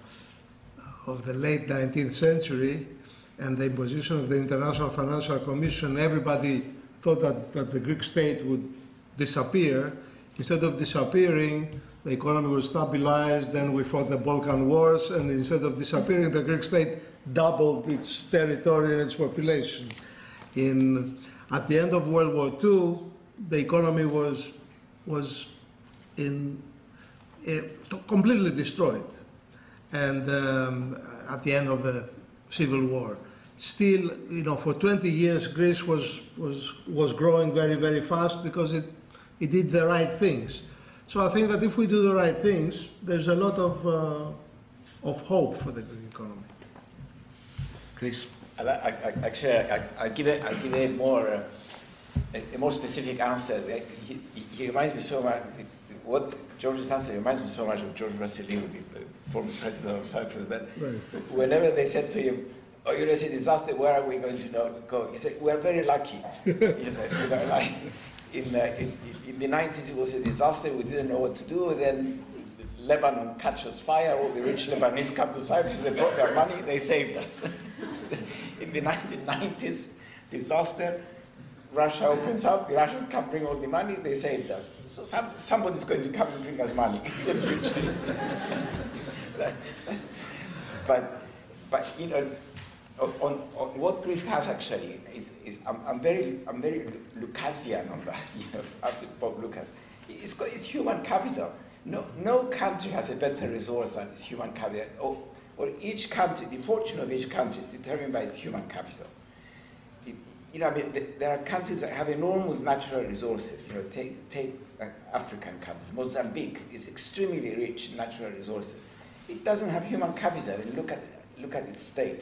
uh, of the late nineteenth century and the imposition of the International Financial Commission, everybody thought that, that the Greek state would disappear. Instead of disappearing, the economy was stabilized, then we fought the Balkan Wars, and instead of disappearing, the Greek state doubled its territory and its population. In, at the end of World War Two, the economy was, was in, uh, completely destroyed. And um, at the end of the Civil War. Still, you know, for twenty years, Greece was, was, was growing very, very fast because it, it did the right things. So I think that if we do the right things, there's a lot of, uh, of hope for the Greek economy. Chris? I, I, I, actually, I, I'll give it. I'll give a more, uh, a, a more specific answer. He, he, he reminds me so much. What George's answer reminds me so much of George Vassiliou, the former president of Cyprus. That Right. whenever they said to him, "Oh, you're a disaster. Where are we going to go?" He said, "We're very lucky." He said, "You know, like in, uh, in in the nineties, it was a disaster. We didn't know what to do. Then Lebanon catches fire. All the rich Lebanese come to Cyprus. They brought their money. They saved us." In the nineteen nineties, disaster. Russia opens up. The Russians come bring all the money. They saved us. So some, somebody's going to come and bring us money in the future. but, but you know, on, on what Greece has actually is, is I'm, I'm very, I'm very Lucasian on that. You know, after Bob Lucas, it's, got, it's human capital. No, no country has a better resource than its human capital. Or, or each country, the fortune of each country is determined by its human capital. It, you know, I mean, there are countries that have enormous natural resources. You know, take take uh, African countries. Mozambique is extremely rich in natural resources. it doesn't have human capital. And look at look at its state.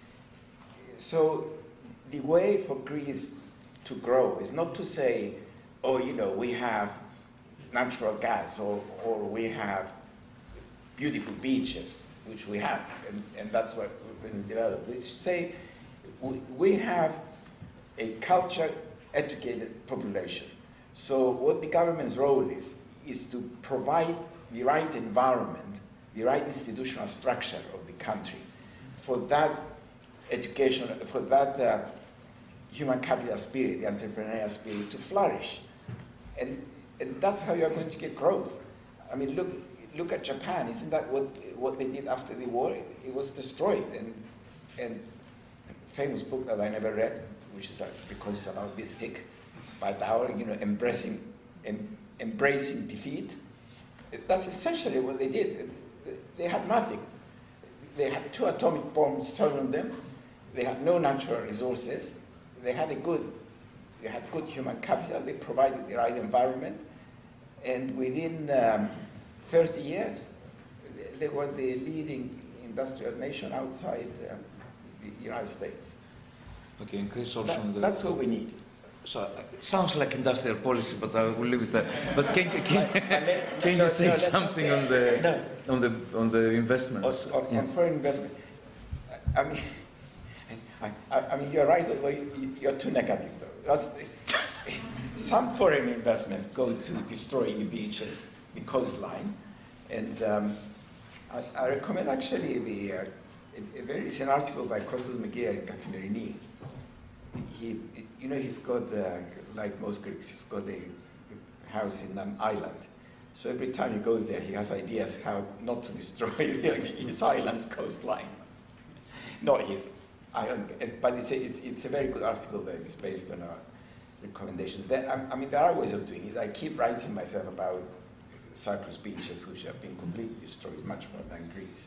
So the way for Greece to grow is not to say, oh, you know, we have natural gas, or or we have beautiful beaches, which we have, and, and that's what we're going to develop. We say we, we have a culture-educated population. So what the government's role is, is to provide the right environment, the right institutional structure of the country for that education, for that uh, human capital spirit, the entrepreneurial spirit to flourish. And, and that's how you're going to get growth. I mean, look, look at Japan. Isn't that what, what they did after the war? It, it was destroyed. And, and a famous book that I never read, which is uh, because it's about this thick, but our, you know, embracing, em, embracing defeat. That's essentially what they did. They had nothing. They had two atomic bombs thrown on them. They had no natural resources. They had a good, they had good human capital. They provided the right environment, and within um, thirty years, they were the leading industrial nation outside uh, the United States. Okay, increase also. That, the, that's what we need. So uh, it sounds like industrial policy, but I will leave it there. But can, can, can no, you say no, something say, on the no. on the on the investments? On, on, yeah. on foreign investment, I mean, I, I, I mean, you're right. Although you, you're too negative, though. That's, some foreign investments go to destroying the beaches, the coastline, and um, I, I recommend actually the uh, a, a very recent article by Kostas Megia in Kathimerini. He, you know, he's got, uh, like most Greeks, he's got a house in an island. So every time he goes there, he has ideas how not to destroy his island's coastline. Not his island, but it's a, it's, it's a very good article that is based on our recommendations. There, I, I mean, there are ways of doing it. I keep writing myself about Cyprus beaches, which have been completely destroyed, much more than Greece.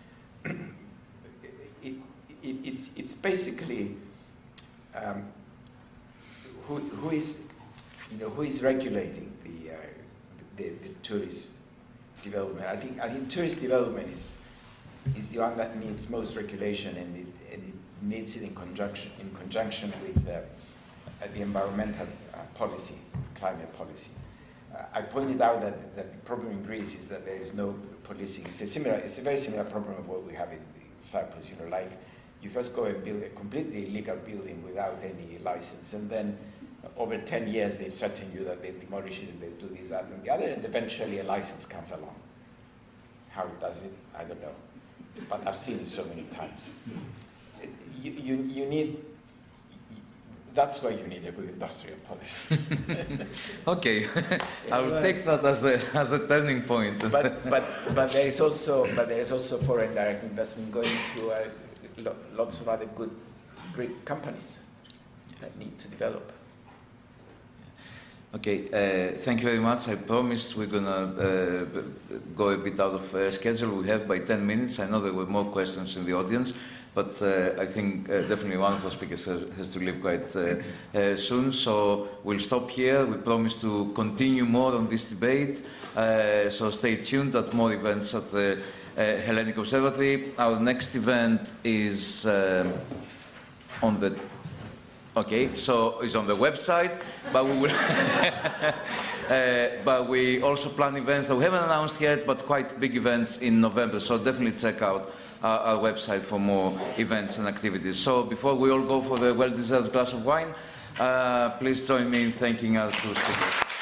it, it, it's, it's basically Um, who, who is, you know, who is regulating the, uh, the the tourist development? I think I think tourist development is is the one that needs most regulation, and it and it needs it in conjunction in conjunction with uh, the environmental uh, policy, climate policy. Uh, I pointed out that that the problem in Greece is that there is no policing. It's a similar, it's a very similar problem of what we have in Cyprus. You know, like. You first go and build a completely illegal building without any license, and then over ten years they threaten you that they demolish it and they do this, that, and the other, and eventually a license comes along. How it does it, I don't know. But I've seen it so many times. It, you, you, you need, that's why you need a good industrial policy. Okay, I will take that as the as the turning point. but but but there is also but there is also foreign direct investment going to uh, lots of other good Greek companies that need to develop. Okay, uh, thank you very much. I promised we're gonna uh, go a bit out of uh, schedule. We have by ten minutes. I know there were more questions in the audience, but uh, I think uh, definitely one of our speakers has, has to leave quite uh, uh, soon. So we'll stop here. We promise to continue more on this debate. Uh, so stay tuned at more events at the Uh, Hellenic Observatory. Our next event is um, on the okay, so it's on the website, but we will. uh, but we also plan events that we haven't announced yet, but quite big events in November. So definitely check out our, our website for more events and activities. So before we all go for the well-deserved glass of wine, uh, please join me in thanking our two speakers.